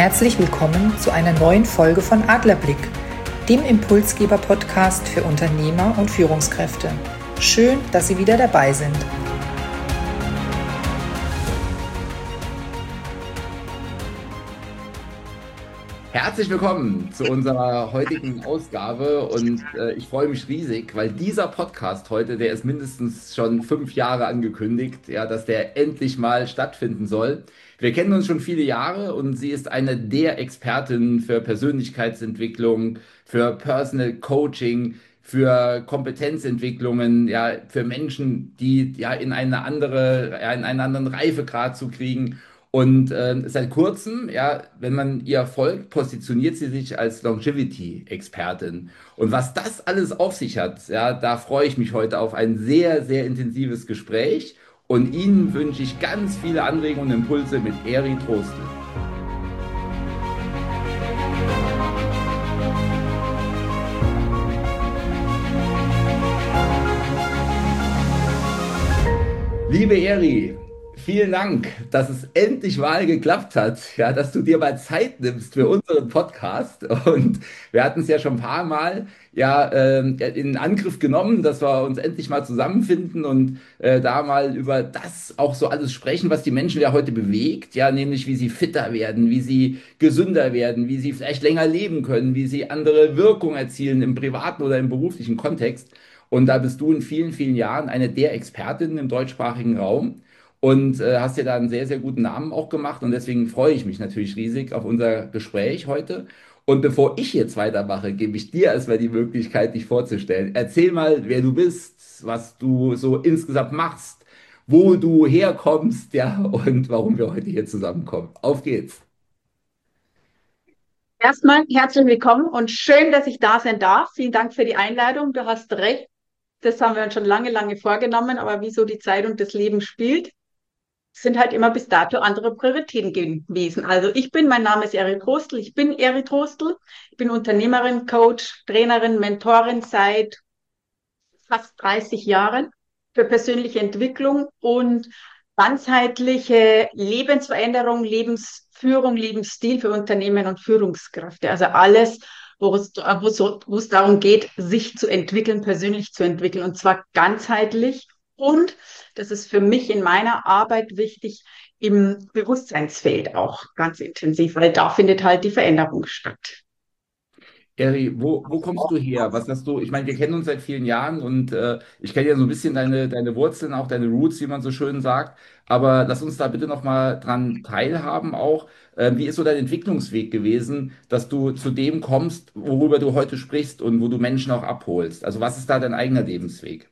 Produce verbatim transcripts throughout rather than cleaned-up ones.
Herzlich willkommen zu einer neuen Folge von Adlerblick, dem Impulsgeber-Podcast für Unternehmer und Führungskräfte. Schön, dass Sie wieder dabei sind. Herzlich willkommen zu unserer heutigen Ausgabe und äh, ich freue mich riesig, weil dieser Podcast heute, der ist mindestens schon fünf Jahre angekündigt, ja, dass der endlich mal stattfinden soll. Wir kennen uns schon viele Jahre und sie ist eine der Expertinnen für Persönlichkeitsentwicklung, für Personal Coaching, für Kompetenzentwicklungen, ja, für Menschen, die ja in eine andere, ja, in einen anderen Reifegrad zu kriegen. Und äh, seit kurzem, ja, wenn man ihr folgt, positioniert sie sich als Longevity-Expertin. Und was das alles auf sich hat, ja, da freue ich mich heute auf ein sehr, sehr intensives Gespräch. Und Ihnen wünsche ich ganz viele Anregungen und Impulse mit Eri Trostel. Liebe Eri, vielen Dank, dass es endlich mal geklappt hat, ja, dass du dir mal Zeit nimmst für unseren Podcast. Und wir hatten es ja schon ein paar Mal ja, ähm, in Angriff genommen, dass wir uns endlich mal zusammenfinden und äh, da mal über das auch so alles sprechen, was die Menschen ja heute bewegt, ja, nämlich wie sie fitter werden, wie sie gesünder werden, wie sie vielleicht länger leben können, wie sie andere Wirkung erzielen im privaten oder im beruflichen Kontext. Und da bist du in vielen, vielen Jahren eine der Expertinnen im deutschsprachigen Raum und äh, hast dir da einen sehr, sehr guten Namen auch gemacht. Und deswegen freue ich mich natürlich riesig auf unser Gespräch heute. Und bevor ich jetzt weitermache, gebe ich dir erstmal die Möglichkeit, dich vorzustellen. Erzähl mal, wer du bist, was du so insgesamt machst, wo du herkommst, ja, und warum wir heute hier zusammenkommen. Auf geht's. Erstmal herzlich willkommen und schön, dass ich da sein darf. Vielen Dank für die Einladung. Du hast recht. Das haben wir uns schon lange, lange vorgenommen, aber wie so die Zeit und das Leben spielt, sind halt immer bis dato andere Prioritäten gewesen. Also ich bin, mein Name ist Eri Trostel, ich bin Eri Trostel, ich bin Unternehmerin, Coach, Trainerin, Mentorin seit fast dreißig Jahren für persönliche Entwicklung und ganzheitliche Lebensveränderung, Lebensführung, Lebensstil für Unternehmen und Führungskräfte. Also alles, wo es, wo es, wo es darum geht, sich zu entwickeln, persönlich zu entwickeln und zwar ganzheitlich. Und das ist für mich in meiner Arbeit wichtig, im Bewusstseinsfeld auch ganz intensiv, weil da findet halt die Veränderung statt. Eri, wo, wo kommst du her? Was hast du? Ich meine, wir kennen uns seit vielen Jahren und äh, ich kenne ja so ein bisschen deine, deine Wurzeln, auch deine Roots, wie man so schön sagt. Aber lass uns da bitte noch mal dran teilhaben auch. Äh, wie ist so dein Entwicklungsweg gewesen, dass du zu dem kommst, worüber du heute sprichst und wo du Menschen auch abholst? Also was ist da dein eigener Lebensweg?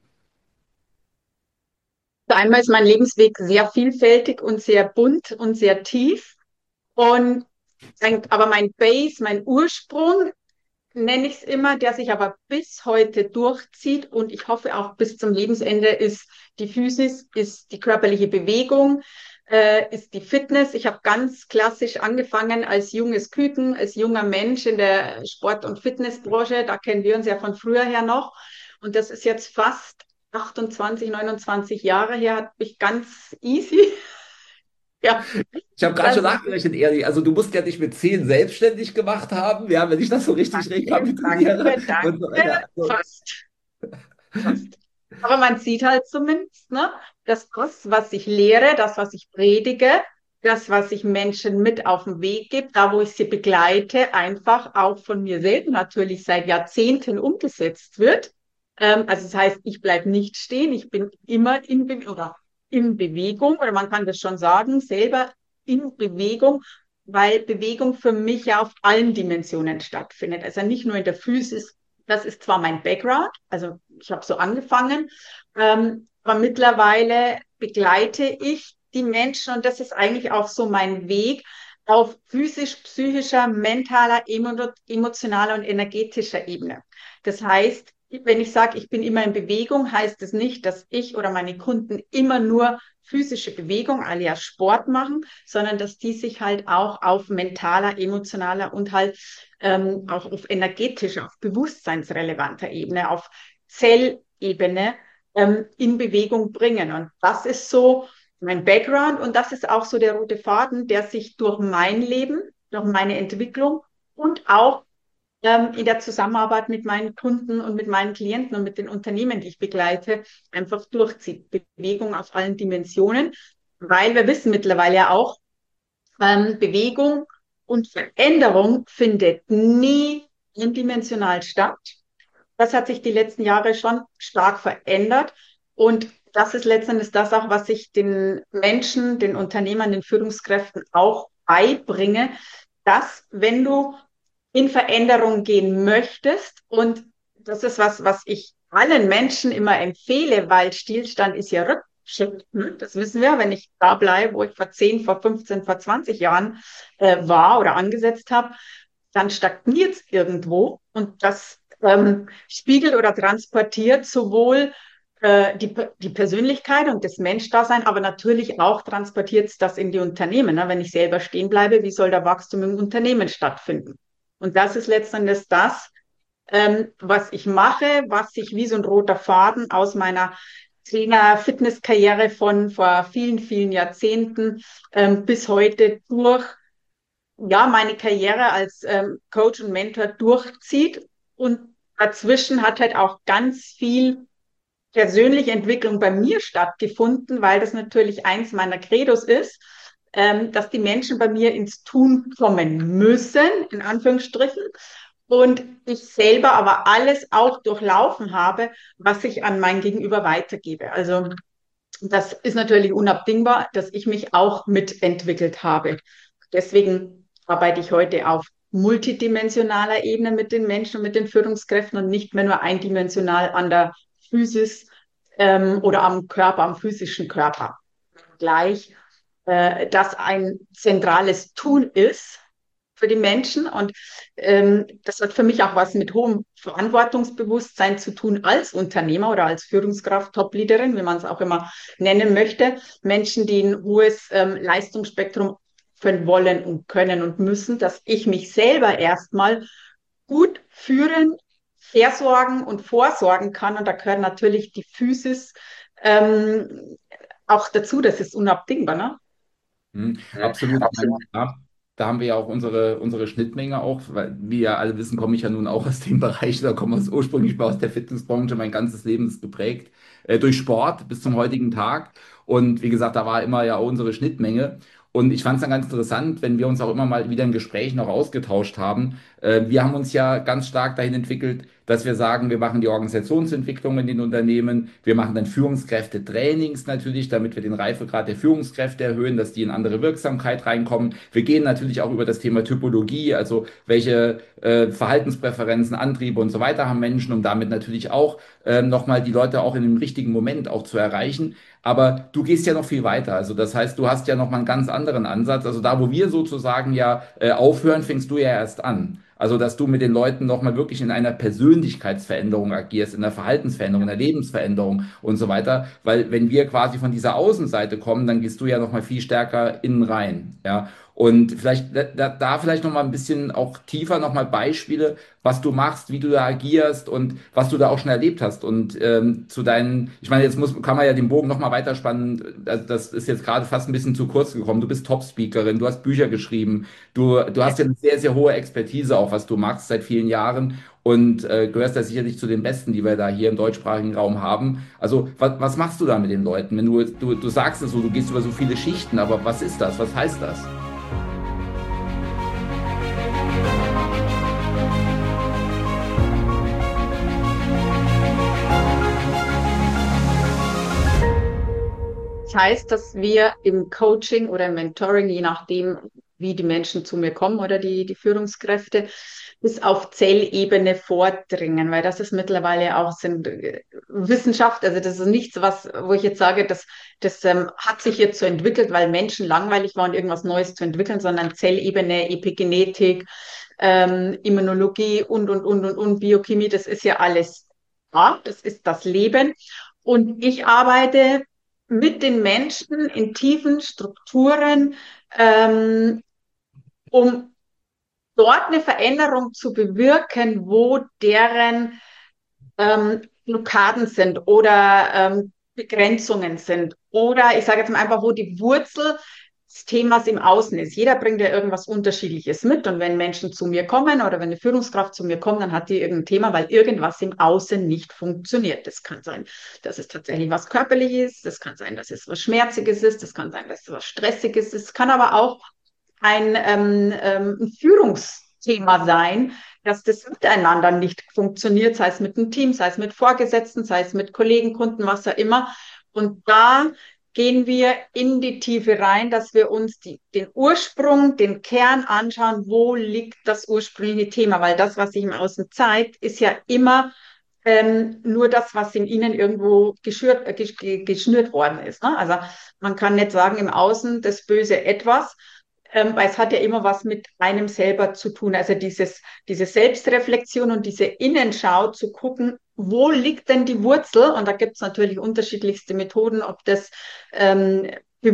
Einmal ist mein Lebensweg sehr vielfältig und sehr bunt und sehr tief. Und aber mein Base, mein Ursprung, nenne ich es immer, der sich aber bis heute durchzieht und ich hoffe auch bis zum Lebensende, ist die Physis, ist die körperliche Bewegung, äh, ist die Fitness. Ich habe ganz klassisch angefangen als junges Küken, als junger Mensch in der Sport- und Fitnessbranche. Da kennen wir uns ja von früher her noch. Und das ist jetzt fast achtundzwanzig, neunundzwanzig Jahre her, hat mich ganz easy. Ja, Ich habe gerade schon also, nachgerechnet, Eri. Also du musst ja dich mit zehn selbstständig gemacht haben, ja, wenn ich das so richtig danke, rekapituliere danke, danke, und so weiter. Also, fast. Fast. Aber man sieht halt zumindest, ne, dass das, was ich lehre, das, was ich predige, das, was ich Menschen mit auf den Weg gebe, da, wo ich sie begleite, einfach auch von mir selbst natürlich seit Jahrzehnten umgesetzt wird. Ähm, also das heißt, ich bleibe nicht stehen, ich bin immer in, Be oder in Bewegung, oder man kann das schon sagen, selber in Bewegung, weil Bewegung für mich ja auf allen Dimensionen stattfindet. Also nicht nur in der Physis. Das ist zwar mein Background, also ich habe so angefangen, ähm, aber mittlerweile begleite ich die Menschen und das ist eigentlich auch so mein Weg auf physisch, psychischer, mentaler, emo emotionaler und energetischer Ebene. Das heißt, wenn ich sage, ich bin immer in Bewegung, heißt es nicht, dass ich oder meine Kunden immer nur physische Bewegung, alias Sport machen, sondern dass die sich halt auch auf mentaler, emotionaler und halt ähm, auch auf energetischer, auf bewusstseinsrelevanter Ebene, auf Zellebene ähm, in Bewegung bringen. Und das ist so mein Background und das ist auch so der rote Faden, der sich durch mein Leben durch meine Entwicklung und auch ähm, in der Zusammenarbeit mit meinen Kunden und mit meinen Klienten und mit den Unternehmen, die ich begleite, einfach durchzieht. Bewegung auf allen Dimensionen, weil wir wissen mittlerweile ja auch, ähm, Bewegung und Veränderung findet nie eindimensional statt. Das hat sich die letzten Jahre schon stark verändert. Und das ist letztendlich das auch, was ich den Menschen, den Unternehmern, den Führungskräften auch beibringe, dass wenn du in Veränderung gehen möchtest, und das ist was, was ich allen Menschen immer empfehle, weil Stillstand ist ja Rückschritt. Das wissen wir, wenn ich da bleibe, wo ich vor zehn, vor fünfzehn, vor zwanzig Jahren äh, war oder angesetzt habe, dann stagniert es irgendwo. Und das ähm, spiegelt oder transportiert sowohl äh, die, die Persönlichkeit und das Menschdasein, aber natürlich auch transportiert es das in die Unternehmen. Ne? Wenn ich selber stehen bleibe, wie soll der Wachstum im Unternehmen stattfinden? Und das ist letztendlich das, ähm, was ich mache, was sich wie so ein roter Faden aus meiner Trainer-Fitness-Karriere von vor vielen, vielen Jahrzehnten ähm, bis heute durch ja, meine Karriere als ähm, Coach und Mentor durchzieht. Und dazwischen hat halt auch ganz viel persönliche Entwicklung bei mir stattgefunden, weil das natürlich eins meiner Credos ist, ähm, dass die Menschen bei mir ins Tun kommen müssen, in Anführungsstrichen. Und ich selber aber alles auch durchlaufen habe, was ich an mein Gegenüber weitergebe. Also das ist natürlich unabdingbar, dass ich mich auch mitentwickelt habe. Deswegen arbeite ich heute auf multidimensionaler Ebene mit den Menschen und mit den Führungskräften und nicht mehr nur eindimensional an der Physis ähm, oder am Körper, am physischen Körper. Gleich, äh, dass ein zentrales Tun ist für die Menschen. Und ähm, das hat für mich auch was mit hohem Verantwortungsbewusstsein zu tun als Unternehmer oder als Führungskraft, Top-Leaderin, wie man es auch immer nennen möchte. Menschen, die ein hohes ähm, Leistungsspektrum können, wollen und können und müssen, dass ich mich selber erstmal gut führen, versorgen und vorsorgen kann. Und da gehört natürlich die Physis ähm, auch dazu. Das ist unabdingbar, ne? Mhm, absolut. Ich meine, ja, da haben wir ja auch unsere, unsere Schnittmenge auch, weil wie ja alle wissen, komme ich ja nun auch aus dem Bereich, da komme ich ursprünglich mal aus der Fitnessbranche, mein ganzes Leben ist geprägt äh, durch Sport bis zum heutigen Tag. Und wie gesagt, da war immer ja auch unsere Schnittmenge. Und ich fand es dann ganz interessant, wenn wir uns auch immer mal wieder in Gesprächen auch ausgetauscht haben. Äh, wir haben uns ja ganz stark dahin entwickelt, dass wir sagen, wir machen die Organisationsentwicklung in den Unternehmen, wir machen dann Führungskräfte-Trainings natürlich, damit wir den Reifegrad der Führungskräfte erhöhen, dass die in andere Wirksamkeit reinkommen. Wir gehen natürlich auch über das Thema Typologie, also welche äh, Verhaltenspräferenzen, Antriebe und so weiter haben Menschen, um damit natürlich auch äh, nochmal die Leute auch in dem richtigen Moment auch zu erreichen. Aber du gehst ja noch viel weiter. Also das heißt, du hast ja noch mal einen ganz anderen Ansatz. Also da, wo wir sozusagen ja äh, aufhören, fängst du ja erst an. Also dass du mit den Leuten noch mal wirklich in einer Persönlichkeitsveränderung agierst, in einer Verhaltensveränderung, in einer Lebensveränderung und so weiter. Weil wenn wir quasi von dieser Außenseite kommen, dann gehst du ja noch mal viel stärker innen rein. Ja. Und vielleicht da, da vielleicht noch mal ein bisschen auch tiefer noch mal Beispiele, was du machst, wie du da agierst und was du da auch schon erlebt hast. Und ähm, zu deinen, ich meine, jetzt muss, kann man ja den Bogen noch mal weiterspannen. Also das ist jetzt gerade fast ein bisschen zu kurz gekommen. Du bist Top-Speakerin, du hast Bücher geschrieben, du, du hast ja eine sehr, sehr hohe Expertise auch, was du machst seit vielen Jahren und äh, gehörst da sicherlich zu den Besten, die wir da hier im deutschsprachigen Raum haben. Also was, was machst du da mit den Leuten? Wenn du, du, du sagst es so, du gehst über so viele Schichten, aber was ist das? Was heißt das? Das heißt, dass wir im Coaching oder im Mentoring, je nachdem, wie die Menschen zu mir kommen oder die, die Führungskräfte, bis auf Zellebene vordringen, weil das ist mittlerweile auch sind, äh, Wissenschaft, also das ist nichts, was, wo ich jetzt sage, das, das ähm, hat sich jetzt so entwickelt, weil Menschen langweilig waren, irgendwas Neues zu entwickeln, sondern Zellebene, Epigenetik, ähm, Immunologie und, und, und, und, und Biochemie, das ist ja alles da, das ist das Leben. Und ich arbeite mit den Menschen in tiefen Strukturen, ähm, um dort eine Veränderung zu bewirken, wo deren ähm, Blockaden sind oder ähm, Begrenzungen sind. Oder ich sage jetzt mal einfach, wo die Wurzel des Themas im Außen ist. Jeder bringt ja irgendwas Unterschiedliches mit. Und wenn Menschen zu mir kommen oder wenn eine Führungskraft zu mir kommt, dann hat die irgendein Thema, weil irgendwas im Außen nicht funktioniert. Das kann sein, dass es tatsächlich was Körperliches ist. Das kann sein, dass es was Schmerziges ist. Das kann sein, dass es was Stressiges ist. Es kann aber auch ein, ähm, ähm, ein Führungsthema sein, dass das miteinander nicht funktioniert, sei es mit einem Team, sei es mit Vorgesetzten, sei es mit Kollegen, Kunden, was auch immer. Und da gehen wir in die Tiefe rein, dass wir uns die, den Ursprung, den Kern anschauen, wo liegt das ursprüngliche Thema, weil das, was sich im Außen zeigt, ist ja immer ähm, nur das, was in ihnen irgendwo geschürt, äh, gesch geschnürt worden ist. Ne? Also man kann nicht sagen, im Außen das böse Etwas, ähm, weil es hat ja immer was mit einem selber zu tun. Also dieses, diese Selbstreflexion und diese Innenschau zu gucken, wo liegt denn die Wurzel? Und da gibt es natürlich unterschiedlichste Methoden, ob das ähm,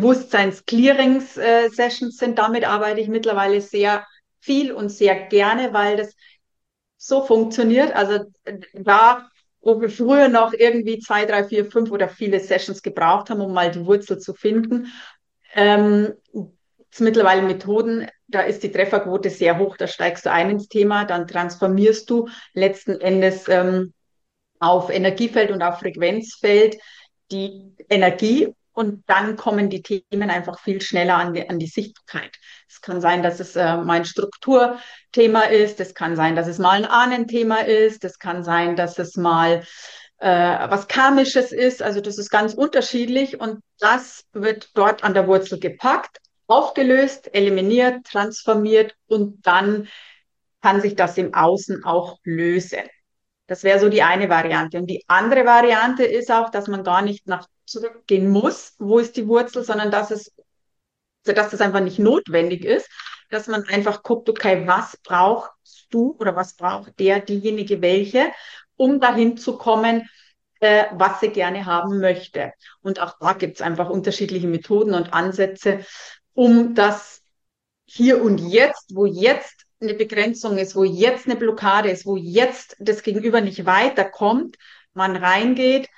Bewusstseins-Clearings-Sessions äh, sind. Damit arbeite ich mittlerweile sehr viel und sehr gerne, weil das so funktioniert. Also da, wo wir früher noch irgendwie zwei, drei, vier, fünf oder viele Sessions gebraucht haben, um mal die Wurzel zu finden, ähm, es mittlerweile Methoden, da ist die Trefferquote sehr hoch. Da steigst du ein ins Thema, dann transformierst du letzten Endes ähm, auf Energiefeld und auf Frequenzfeld die Energie und dann kommen die Themen einfach viel schneller an die, an die Sichtbarkeit. Es kann sein, dass es äh, mein Strukturthema ist, es kann sein, dass es mal ein Ahnenthema ist, es kann sein, dass es mal äh, was Karmisches ist. Also das ist ganz unterschiedlich und das wird dort an der Wurzel gepackt, aufgelöst, eliminiert, transformiert und dann kann sich das im Außen auch lösen. Das wäre so die eine Variante. Und die andere Variante ist auch, dass man gar nicht nach zurückgehen muss, wo ist die Wurzel, sondern dass es, dass das einfach nicht notwendig ist, dass man einfach guckt, okay, was brauchst du oder was braucht der, diejenige, welche, um dahin zu kommen, äh, was sie gerne haben möchte. Und auch da gibt es einfach unterschiedliche Methoden und Ansätze, um das hier und jetzt, wo jetzt eine Begrenzung ist, wo jetzt eine Blockade ist, wo jetzt das Gegenüber nicht weiterkommt, man reingeht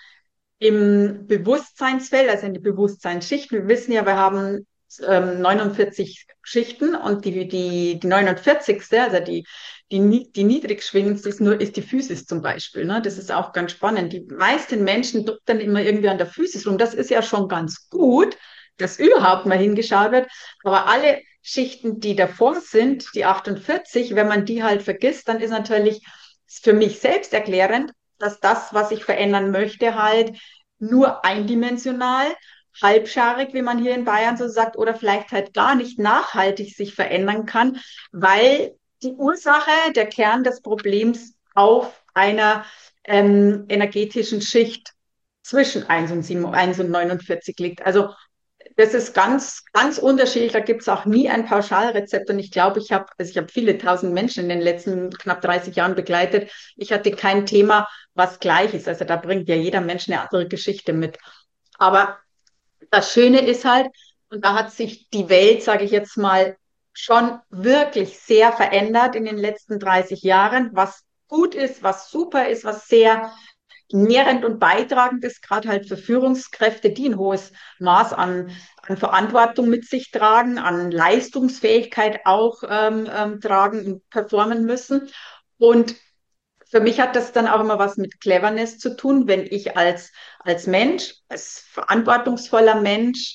im Bewusstseinsfeld, also in die Bewusstseinsschichten. Wir wissen ja, wir haben ähm, neunundvierzig Schichten und die, die, die neunundvierzigste, also die, die, die niedrigschwingendste ist nur, ist die Physis zum Beispiel. Ne? Das ist auch ganz spannend. Die meisten Menschen dann immer irgendwie an der Physis rum. Das ist ja schon ganz gut, dass überhaupt mal hingeschaut wird. Aber alle Schichten, die davor sind, die achtundvierzig, wenn man die halt vergisst, dann ist natürlich für mich selbst erklärend, dass das, was ich verändern möchte, halt nur eindimensional, halbscharig, wie man hier in Bayern so sagt, oder vielleicht halt gar nicht nachhaltig sich verändern kann, weil die Ursache, der Kern des Problems auf einer ähm, energetischen Schicht zwischen eins und sieben, eins und neunundvierzig liegt. Also das ist ganz, ganz unterschiedlich. Da gibt es auch nie ein Pauschalrezept. Und ich glaube, ich habe, also ich habe viele tausend Menschen in den letzten knapp dreißig Jahren begleitet. Ich hatte kein Thema, was gleich ist. Also da bringt ja jeder Mensch eine andere Geschichte mit. Aber das Schöne ist halt, und da hat sich die Welt, sage ich jetzt mal, schon wirklich sehr verändert in den letzten dreißig Jahren, was gut ist, was super ist, was sehr nährend und beitragend ist, gerade halt für Führungskräfte, die ein hohes Maß an, an Verantwortung mit sich tragen, an Leistungsfähigkeit auch ähm, ähm, tragen und performen müssen. Und für mich hat das dann auch immer was mit Cleverness zu tun, wenn ich als, als Mensch, als verantwortungsvoller Mensch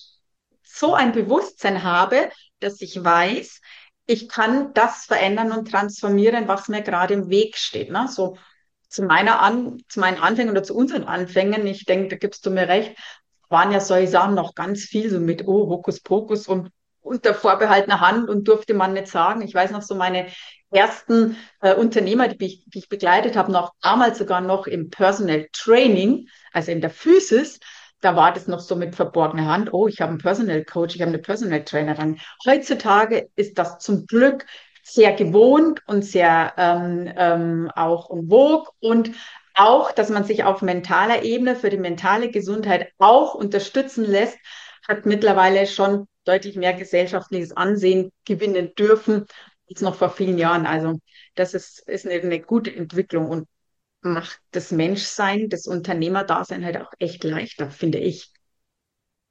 so ein Bewusstsein habe, dass ich weiß, ich kann das verändern und transformieren, was mir gerade im Weg steht. Ne? So zu meiner An, zu meinen Anfängen oder zu unseren Anfängen, ich denke, da gibst du mir recht, waren ja solche Sachen noch ganz viel so mit, oh, Hokuspokus und unter vorbehaltener Hand und durfte man nicht sagen. Ich weiß noch so meine ersten äh, Unternehmer, die ich, die ich begleitet habe, noch damals sogar noch im Personal Training, also in der Physis, da war das noch so mit verborgener Hand. Oh, ich habe einen Personal Coach, ich habe eine Personal Trainerin. Heutzutage ist das zum Glück sehr gewohnt und sehr ähm, ähm, auch en vogue und auch, dass man sich auf mentaler Ebene für die mentale Gesundheit auch unterstützen lässt, hat mittlerweile schon deutlich mehr gesellschaftliches Ansehen gewinnen dürfen als noch vor vielen Jahren. Also das ist, ist eine, eine gute Entwicklung und macht das Menschsein, das Unternehmerdasein halt auch echt leichter, finde ich.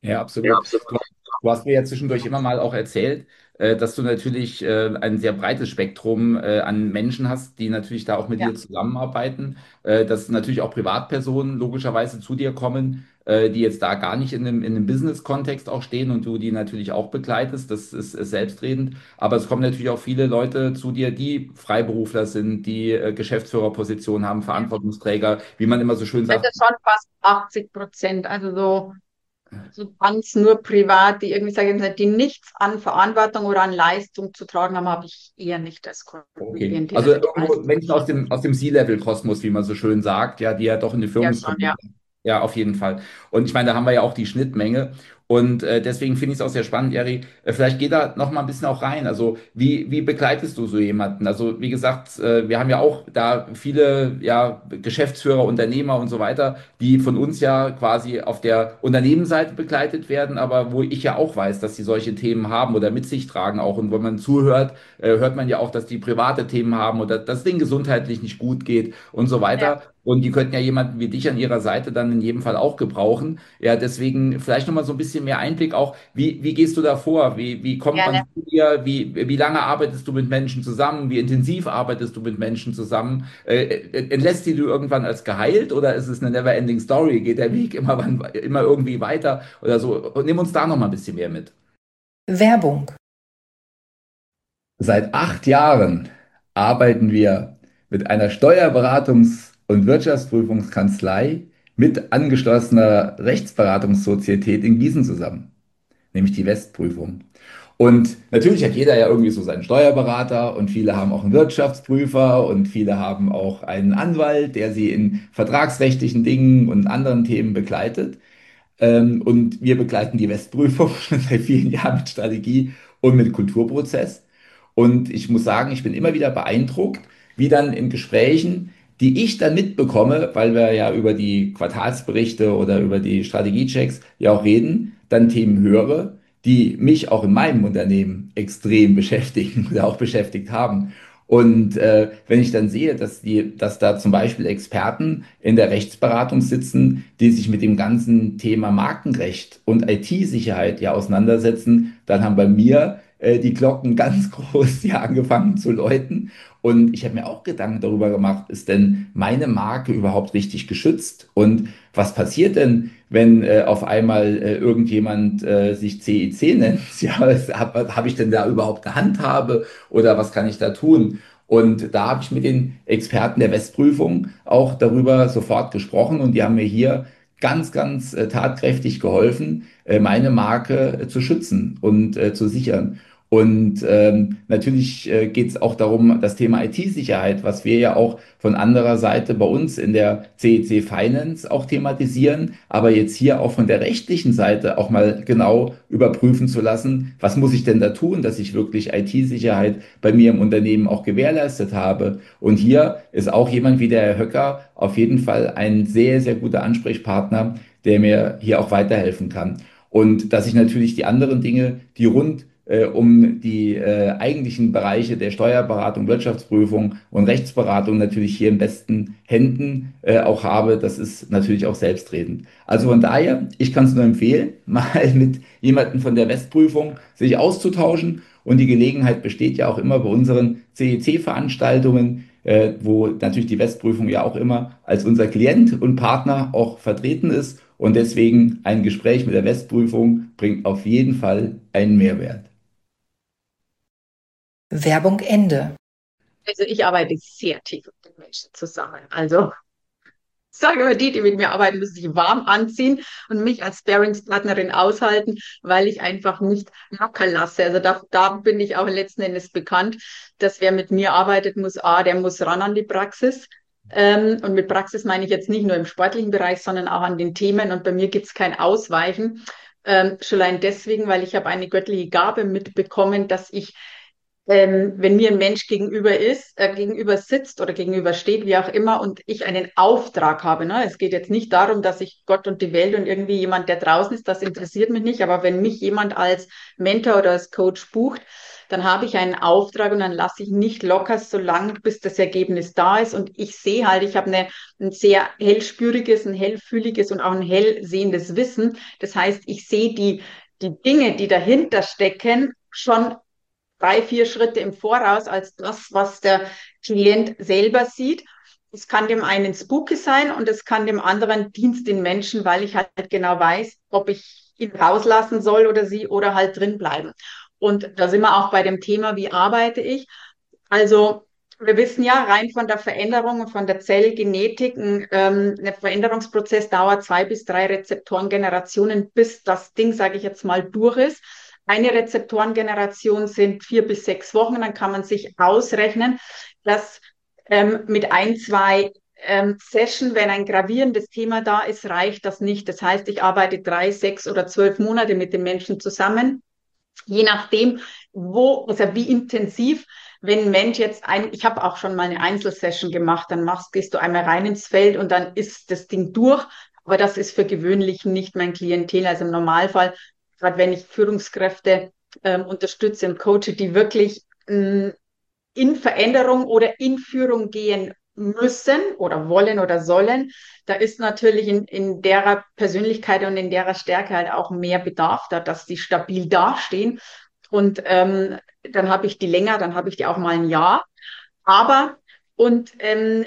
Ja, Ja, absolut. absolut. Du, du hast mir ja zwischendurch immer mal auch erzählt, äh, dass du natürlich äh, ein sehr breites Spektrum äh, an Menschen hast, die natürlich da auch mit Ja, dir zusammenarbeiten, äh, dass natürlich auch Privatpersonen logischerweise zu dir kommen, äh, die jetzt da gar nicht in einem, in einem Business-Kontext auch stehen und du die natürlich auch begleitest. Das ist, ist selbstredend. Aber es kommen natürlich auch viele Leute zu dir, die Freiberufler sind, die äh, Geschäftsführerpositionen haben, ja. Verantwortungsträger, wie man immer so schön Also sagt. schon fast achtzig Prozent, also so, so ganz nur privat, die irgendwie sagen, die nichts an Verantwortung oder an Leistung zu tragen haben, habe ich eher nicht als Okay. Kundenklientel. Also Also die irgendwo meisten Menschen aus dem, aus dem C-Level-Kosmos, wie man so schön sagt, ja, die ja doch in die ja schon, Führungsposition. ja. Ja, auf jeden Fall. Und ich meine, da haben wir ja auch die Schnittmenge. Und äh, deswegen finde ich es auch sehr spannend, Eri. Äh, vielleicht geh da noch mal ein bisschen auch rein. Also wie, wie begleitest du so jemanden? Also wie gesagt, äh, wir haben ja auch da viele ja, Geschäftsführer, Unternehmer und so weiter, die von uns ja quasi auf der Unternehmensseite begleitet werden, aber wo ich ja auch weiß, dass sie solche Themen haben oder mit sich tragen auch. Und wenn man zuhört, äh, hört man ja auch, dass die private Themen haben oder dass es denen gesundheitlich nicht gut geht und so Ja, weiter. Und die könnten ja jemanden wie dich an ihrer Seite dann in jedem Fall auch gebrauchen. Ja, deswegen vielleicht nochmal so ein bisschen mehr Einblick auch. Wie, wie gehst du da vor? Wie, wie kommt man gerne. zu dir? Wie, wie lange arbeitest du mit Menschen zusammen? Wie intensiv arbeitest du mit Menschen zusammen? Äh, äh, entlässt die du irgendwann als geheilt oder ist es eine never-ending Story? Geht der Weg immer, wann, immer irgendwie weiter oder so? Und nimm uns da nochmal ein bisschen mehr mit. Werbung. Seit acht Jahren arbeiten wir mit einer Steuerberatungs- und Wirtschaftsprüfungskanzlei mit angeschlossener Rechtsberatungssozietät in Gießen zusammen, nämlich die Westprüfung. Und natürlich hat jeder ja irgendwie so seinen Steuerberater und viele haben auch einen Wirtschaftsprüfer und viele haben auch einen Anwalt, der sie in vertragsrechtlichen Dingen und anderen Themen begleitet. Ähm, und wir begleiten die Westprüfung schon seit vielen Jahren mit Strategie und mit Kulturprozess. Und ich muss sagen, ich bin immer wieder beeindruckt, wie dann in Gesprächen, die ich dann mitbekomme, weil wir ja über die Quartalsberichte oder über die Strategiechecks ja auch reden, dann Themen höre, die mich auch in meinem Unternehmen extrem beschäftigen oder auch beschäftigt haben. Und äh, wenn ich dann sehe, dass die, dass da zum Beispiel Experten in der Rechtsberatung sitzen, die sich mit dem ganzen Thema Markenrecht und I T-Sicherheit ja auseinandersetzen, dann haben bei mir äh, die Glocken ganz groß ja angefangen zu läuten. Und ich habe mir auch Gedanken darüber gemacht, ist denn meine Marke überhaupt richtig geschützt? Und was passiert denn, wenn äh, auf einmal äh, irgendjemand äh, sich C I C nennt? Ja, habe hab ich denn da überhaupt eine Handhabe oder was kann ich da tun? Und da habe ich mit den Experten der Westprüfung auch darüber sofort gesprochen und die haben mir hier ganz, ganz äh, tatkräftig geholfen, äh, meine Marke äh, zu schützen und äh, zu sichern. Und ähm, natürlich äh, geht es auch darum, das Thema I T-Sicherheit, was wir ja auch von anderer Seite bei uns in der C E C Finance auch thematisieren, aber jetzt hier auch von der rechtlichen Seite auch mal genau überprüfen zu lassen, was muss ich denn da tun, dass ich wirklich I T-Sicherheit bei mir im Unternehmen auch gewährleistet habe. Und hier ist auch jemand wie der Herr Höcker auf jeden Fall ein sehr, sehr guter Ansprechpartner, der mir hier auch weiterhelfen kann. Und dass ich natürlich die anderen Dinge, die rund äh, um die äh, eigentlichen Bereiche der Steuerberatung, Wirtschaftsprüfung und Rechtsberatung natürlich hier in besten Händen äh, auch habe, das ist natürlich auch selbstredend. Also von daher, ich kann es nur empfehlen, mal mit jemandem von der Westprüfung sich auszutauschen. Und die Gelegenheit besteht ja auch immer bei unseren C E C-Veranstaltungen, äh, wo natürlich die Westprüfung ja auch immer als unser Klient und Partner auch vertreten ist. Und deswegen ein Gespräch mit der Westprüfung bringt auf jeden Fall einen Mehrwert. Werbung Ende. Also ich arbeite sehr tief mit den Menschen zusammen. Also ich sage immer, die, die mit mir arbeiten, müssen sich warm anziehen und mich als Sparingspartnerin aushalten, weil ich einfach nicht locker lasse. Also da, da bin ich auch letzten Endes bekannt, dass wer mit mir arbeitet, muss A, der muss ran an die Praxis. Ähm, und mit Praxis meine ich jetzt nicht nur im sportlichen Bereich, sondern auch an den Themen. Und bei mir gibt es kein Ausweichen. Ähm, schon allein deswegen, weil ich habe eine göttliche Gabe mitbekommen, dass ich ähm, wenn mir ein Mensch gegenüber ist, äh, gegenüber sitzt oder gegenüber steht, wie auch immer, und ich einen Auftrag habe. Ne? Es geht jetzt nicht darum, dass ich Gott und die Welt und irgendwie jemand, der draußen ist, das interessiert mich nicht. Aber wenn mich jemand als Mentor oder als Coach bucht, dann habe ich einen Auftrag und dann lasse ich nicht locker, so lange, bis das Ergebnis da ist. Und ich sehe halt, ich habe eine, ein sehr hellspüriges, ein hellfühliges und auch ein hellsehendes Wissen. Das heißt, ich sehe die, die Dinge, die dahinter stecken, schon drei, vier Schritte im Voraus als das, was der Klient selber sieht. Es kann dem einen spooky sein und es kann dem anderen Dienst den Menschen, weil ich halt genau weiß, ob ich ihn rauslassen soll oder sie oder halt drin bleiben. Und da sind wir auch bei dem Thema, wie arbeite ich? Also wir wissen ja rein von der Veränderung und von der Zellgenetik, ein, ähm, ein Veränderungsprozess dauert zwei bis drei Rezeptorengenerationen, bis das Ding, sage ich jetzt mal, durch ist. Eine Rezeptorengeneration sind vier bis sechs Wochen. Dann kann man sich ausrechnen, dass ähm, mit ein, zwei ähm, Session, wenn ein gravierendes Thema da ist, reicht das nicht. Das heißt, ich arbeite drei, sechs oder zwölf Monate mit den Menschen zusammen, je nachdem, wo, also wie intensiv. Wenn ein Mensch jetzt ein, ich habe auch schon mal eine Einzelsession gemacht, dann machst, gehst du einmal rein ins Feld und dann ist das Ding durch. Aber das ist für gewöhnlich nicht mein Klientel. Also im Normalfall, gerade wenn ich Führungskräfte ähm, unterstütze und coache, die wirklich ähm, in Veränderung oder in Führung gehen müssen oder wollen oder sollen, da ist natürlich in, in derer Persönlichkeit und in derer Stärke halt auch mehr Bedarf da, dass die stabil dastehen. Und ähm, dann habe ich die länger, dann habe ich die auch mal ein Jahr. Aber und ähm,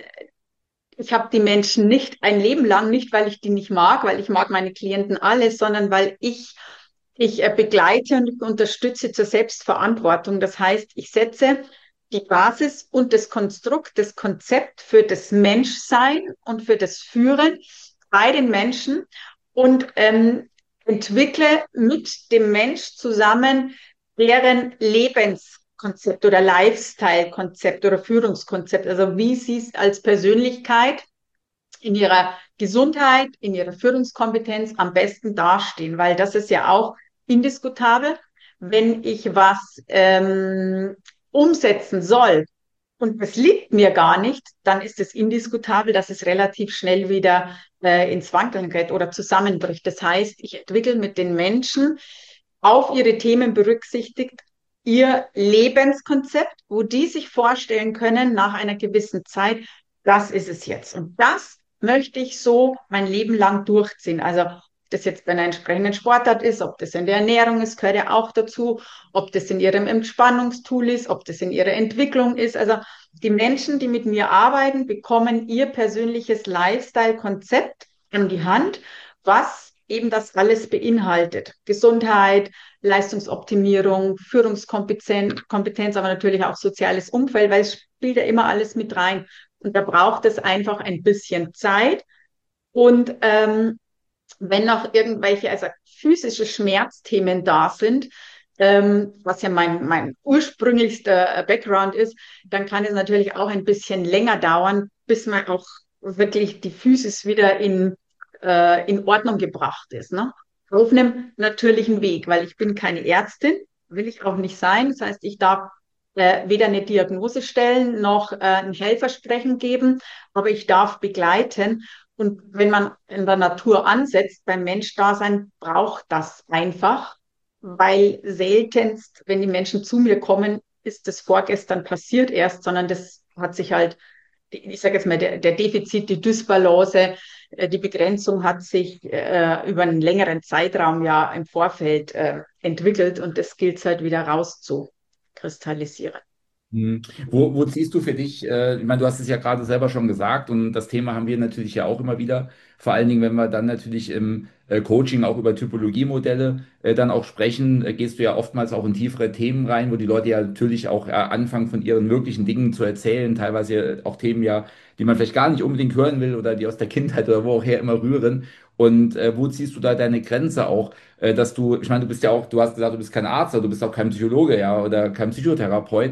ich habe die Menschen nicht ein Leben lang, nicht weil ich die nicht mag, weil ich mag meine Klienten alle, sondern weil ich ich äh, begleite und unterstütze zur Selbstverantwortung. Das heißt, ich setze die Basis und das Konstrukt, das Konzept für das Menschsein und für das Führen bei den Menschen und ähm, entwickle mit dem Mensch zusammen deren Lebenskonzept oder Lifestyle-Konzept oder Führungskonzept. Also wie sie es als Persönlichkeit in ihrer Gesundheit, in ihrer Führungskompetenz am besten dastehen, weil das ist ja auch indiskutabel. Wenn ich was ähm, umsetzen soll und es liegt mir gar nicht, dann ist es indiskutabel, dass es relativ schnell wieder äh, ins Wankeln gerät oder zusammenbricht. Das heißt, ich entwickle mit den Menschen auf ihre Themen berücksichtigt ihr Lebenskonzept, wo die sich vorstellen können, nach einer gewissen Zeit, das ist es jetzt. Und das möchte ich so mein Leben lang durchziehen. Also ob das jetzt bei einer entsprechenden Sportart ist, ob das in der Ernährung ist, gehört ja auch dazu, ob das in ihrem Entspannungstool ist, ob das in ihrer Entwicklung ist. Also die Menschen, die mit mir arbeiten, bekommen ihr persönliches Lifestyle-Konzept an die Hand, was eben das alles beinhaltet. Gesundheit, Leistungsoptimierung, Führungskompetenz, Kompetenz, aber natürlich auch soziales Umfeld, weil es spielt ja immer alles mit rein. Und da braucht es einfach ein bisschen Zeit. Und ähm, wenn noch irgendwelche, also physische Schmerzthemen da sind, ähm, was ja mein, mein ursprünglichster Background ist, dann kann es natürlich auch ein bisschen länger dauern, bis man auch wirklich die Physis wieder in, äh, in Ordnung gebracht ist. Ne? Auf einem natürlichen Weg, weil ich bin keine Ärztin, will ich auch nicht sein. Das heißt, ich darf äh, weder eine Diagnose stellen noch äh, ein Helfersprechen geben, aber ich darf begleiten. Und wenn man in der Natur ansetzt, beim Menschdasein braucht das einfach, weil seltenst, wenn die Menschen zu mir kommen, ist das vorgestern passiert erst, sondern das hat sich halt, ich sage jetzt mal, der, der Defizit, die Dysbalance, äh, die Begrenzung hat sich äh, über einen längeren Zeitraum ja im Vorfeld äh, entwickelt und das gilt es halt wieder rauszukristallisieren. Hm. Wo, wo ziehst du für dich, äh, ich meine, du hast es ja gerade selber schon gesagt und das Thema haben wir natürlich ja auch immer wieder, vor allen Dingen, wenn wir dann natürlich im äh, Coaching auch über Typologiemodelle äh, dann auch sprechen, äh, gehst du ja oftmals auch in tiefere Themen rein, wo die Leute ja natürlich auch äh, anfangen von ihren möglichen Dingen zu erzählen, teilweise auch Themen ja, die man vielleicht gar nicht unbedingt hören will oder die aus der Kindheit oder wo auch her immer rühren. Und äh, wo ziehst du da deine Grenze auch, äh, dass du, ich meine, du bist ja auch, du hast gesagt, du bist kein Arzt, oder du bist auch kein Psychologe, ja, oder kein Psychotherapeut.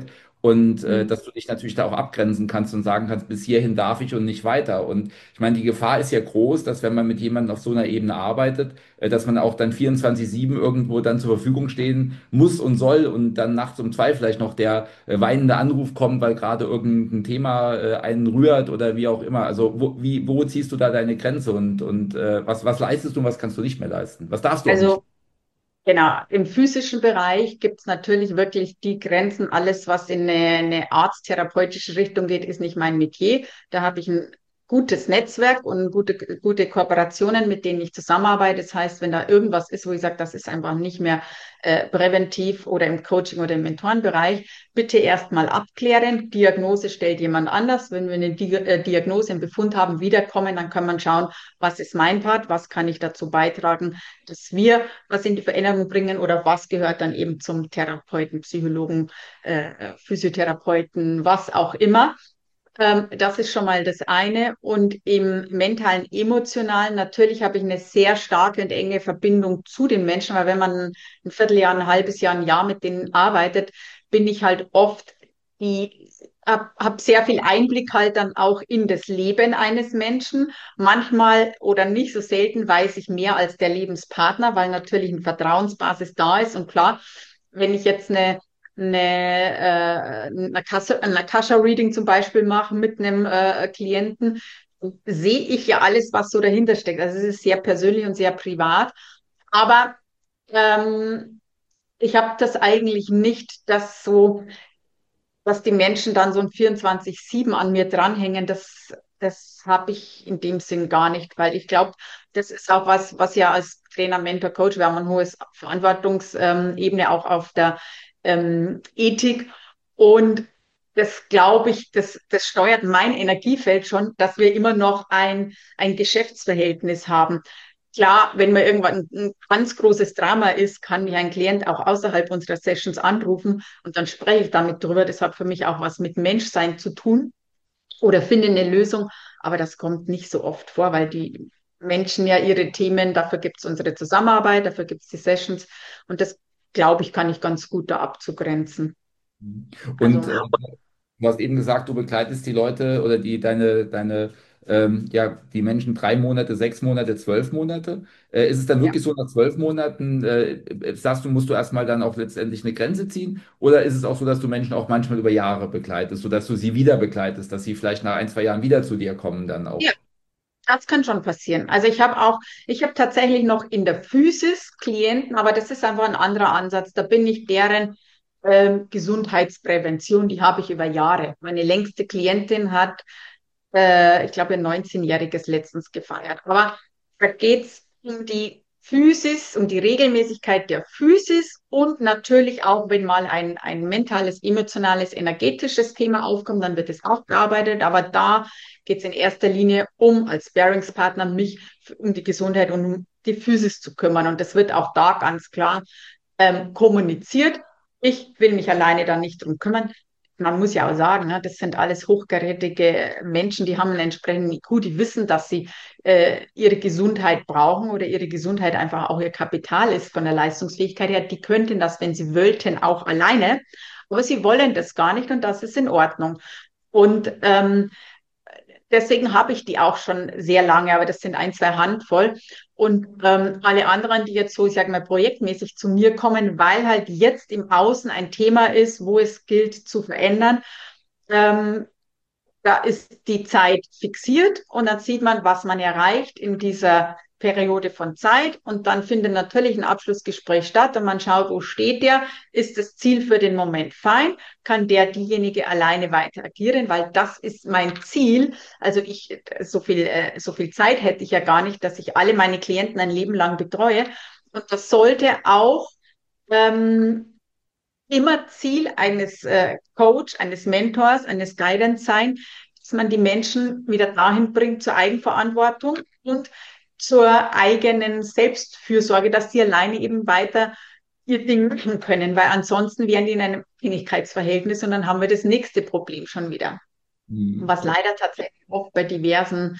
und äh, Mhm. dass du dich natürlich da auch abgrenzen kannst und sagen kannst, bis hierhin darf ich und nicht weiter. Und ich meine, die Gefahr ist ja groß, dass wenn man mit jemandem auf so einer Ebene arbeitet, äh, dass man auch dann vierundzwanzig sieben irgendwo dann zur Verfügung stehen muss und soll und dann nachts um zwei vielleicht noch der äh, weinende Anruf kommt, weil gerade irgendein Thema äh, einen rührt oder wie auch immer. Also wo, wie, wo ziehst du da deine Grenze und, und äh, was, was leistest du und was kannst du nicht mehr leisten? Was darfst du auch nicht? Also genau, im physischen Bereich gibt es natürlich wirklich die Grenzen. Alles, was in eine, eine arzttherapeutische Richtung geht, ist nicht mein Metier. Da habe ich ein gutes Netzwerk und gute, gute Kooperationen, mit denen ich zusammenarbeite. Das heißt, wenn da irgendwas ist, wo ich sage, das ist einfach nicht mehr äh, präventiv oder im Coaching oder im Mentorenbereich, bitte erstmal abklären. Diagnose stellt jemand anders. Wenn wir eine Di äh, Diagnose, einen Befund haben, wiederkommen, dann kann man schauen, was ist mein Part, was kann ich dazu beitragen, dass wir was in die Veränderung bringen oder was gehört dann eben zum Therapeuten, Psychologen, äh, Physiotherapeuten, was auch immer. Ähm, das ist schon mal das eine. Und im mentalen, emotionalen, natürlich habe ich eine sehr starke und enge Verbindung zu den Menschen, weil wenn man ein Vierteljahr, ein halbes Jahr, ein Jahr mit denen arbeitet, bin ich halt oft die, habe hab sehr viel Einblick halt dann auch in das Leben eines Menschen. Manchmal oder nicht so selten weiß ich mehr als der Lebenspartner, weil natürlich eine Vertrauensbasis da ist. Und klar, wenn ich jetzt eine eine, äh, eine Akasha- ein Akasha-Reading zum Beispiel mache mit einem äh, Klienten, sehe ich ja alles, was so dahinter steckt. Also es ist sehr persönlich und sehr privat. Aber ähm, ich habe das eigentlich nicht, dass so, dass die Menschen dann so ein vierundzwanzig sieben an mir dranhängen. Das, das habe ich in dem Sinn gar nicht, weil ich glaube, das ist auch was, was ja als Trainer, Mentor, Coach, wir haben ein hohes Verantwortungsebene auch auf der ähm, Ethik. Und das glaube ich, das, das steuert mein Energiefeld schon, dass wir immer noch ein, ein Geschäftsverhältnis haben. Klar, wenn mir irgendwann ein ganz großes Drama ist, kann mich ein Klient auch außerhalb unserer Sessions anrufen und dann spreche ich damit drüber. Das hat für mich auch was mit Menschsein zu tun oder finde eine Lösung. Aber das kommt nicht so oft vor, weil die Menschen ja ihre Themen, dafür gibt es unsere Zusammenarbeit, dafür gibt es die Sessions und das, glaube ich, kann ich ganz gut da abzugrenzen. Und Also äh, du hast eben gesagt, du begleitest die Leute oder die deine, deine ähm, ja, die Menschen drei Monate, sechs Monate, zwölf Monate. Äh, ist es dann ja. wirklich so, nach zwölf Monaten, äh, sagst du, musst du erstmal dann auch letztendlich eine Grenze ziehen? Oder ist es auch so, dass du Menschen auch manchmal über Jahre begleitest, sodass du sie wieder begleitest, dass sie vielleicht nach ein, zwei Jahren wieder zu dir kommen dann Ja, auch? das kann schon passieren. Also ich habe auch, ich habe tatsächlich noch in der Physis Klienten, aber das ist einfach ein anderer Ansatz. Da bin ich deren ähm, Gesundheitsprävention, die habe ich über Jahre. Meine längste Klientin hat, äh, ich glaube, ein neunzehnjähriges letztens gefeiert. Aber da geht es um die Physis, um die Regelmäßigkeit der Physis und natürlich auch, wenn mal ein, ein mentales, emotionales, energetisches Thema aufkommt, dann wird es auch bearbeitet. Aber da geht es in erster Linie um, als Bearingspartner, mich um die Gesundheit und um die Physis zu kümmern. Und das wird auch da ganz klar ähm, kommuniziert. Ich will mich alleine da nicht drum kümmern. Man muss ja auch sagen, ne, das sind alles hochkarätige Menschen, die haben einen entsprechenden I Q, die wissen, dass sie äh, ihre Gesundheit brauchen oder ihre Gesundheit einfach auch ihr Kapital ist von der Leistungsfähigkeit her. Die könnten das, wenn sie wollten, auch alleine, aber sie wollen das gar nicht und das ist in Ordnung. Und ähm, deswegen habe ich die auch schon sehr lange, aber das sind ein, zwei Handvoll. Und ähm, alle anderen, die jetzt so, ich sage mal, projektmäßig zu mir kommen, weil halt jetzt im Außen ein Thema ist, wo es gilt zu verändern, ähm, da ist die Zeit fixiert und dann sieht man, was man erreicht in dieser Periode von Zeit und dann findet natürlich ein Abschlussgespräch statt und man schaut, wo steht der, ist das Ziel für den Moment fein, kann der diejenige alleine weiter agieren, weil das ist mein Ziel. Also ich, so viel, äh, so viel Zeit hätte ich ja gar nicht, dass ich alle meine Klienten ein Leben lang betreue und das sollte auch ähm, immer Ziel eines äh, Coach, eines Mentors, eines Guidance sein, dass man die Menschen wieder dahin bringt zur Eigenverantwortung und zur eigenen Selbstfürsorge, dass sie alleine eben weiter ihr Ding machen können, weil ansonsten wären die in einem Abhängigkeitsverhältnis und dann haben wir das nächste Problem schon wieder. Mhm. Was leider tatsächlich oft bei diversen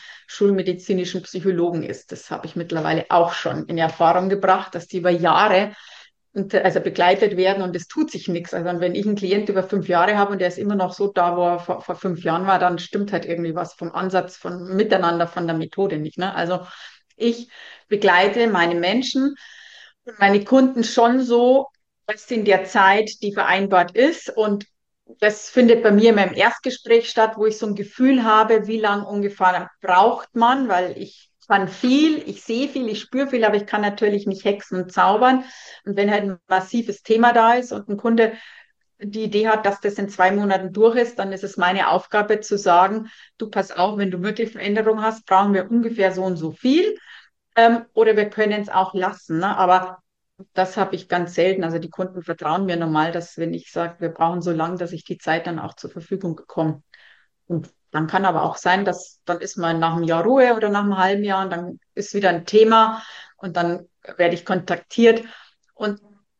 schulmedizinischen Psychologen ist. Das habe ich mittlerweile auch schon in Erfahrung gebracht, dass die über Jahre und, also begleitet werden und es tut sich nichts. Also wenn ich einen Klient über fünf Jahre habe und der ist immer noch so da, wo er vor, vor fünf Jahren war, dann stimmt halt irgendwie was vom Ansatz, von Miteinander, von der Methode nicht. Ne? Also ich begleite meine Menschen und meine Kunden schon so, dass in der Zeit, die vereinbart ist, und das findet bei mir in meinem Erstgespräch statt, wo ich so ein Gefühl habe, wie lange ungefähr braucht man, weil ich kann viel, ich sehe viel, ich spüre viel, aber ich kann natürlich nicht hexen und zaubern. Und wenn halt ein massives Thema da ist und ein Kunde die Idee hat, dass das in zwei Monaten durch ist, dann ist es meine Aufgabe zu sagen, du pass auf, wenn du wirklich Veränderung hast, brauchen wir ungefähr so und so viel. Ähm, oder wir können es auch lassen. Ne? Aber das habe ich ganz selten. Also die Kunden vertrauen mir normal, dass wenn ich sage, wir brauchen so lange, dass ich die Zeit dann auch zur Verfügung bekomme. Und dann kann aber auch sein, dass dann ist mal nach einem Jahr Ruhe oder nach einem halben Jahr und dann ist wieder ein Thema und dann werde ich kontaktiert. Und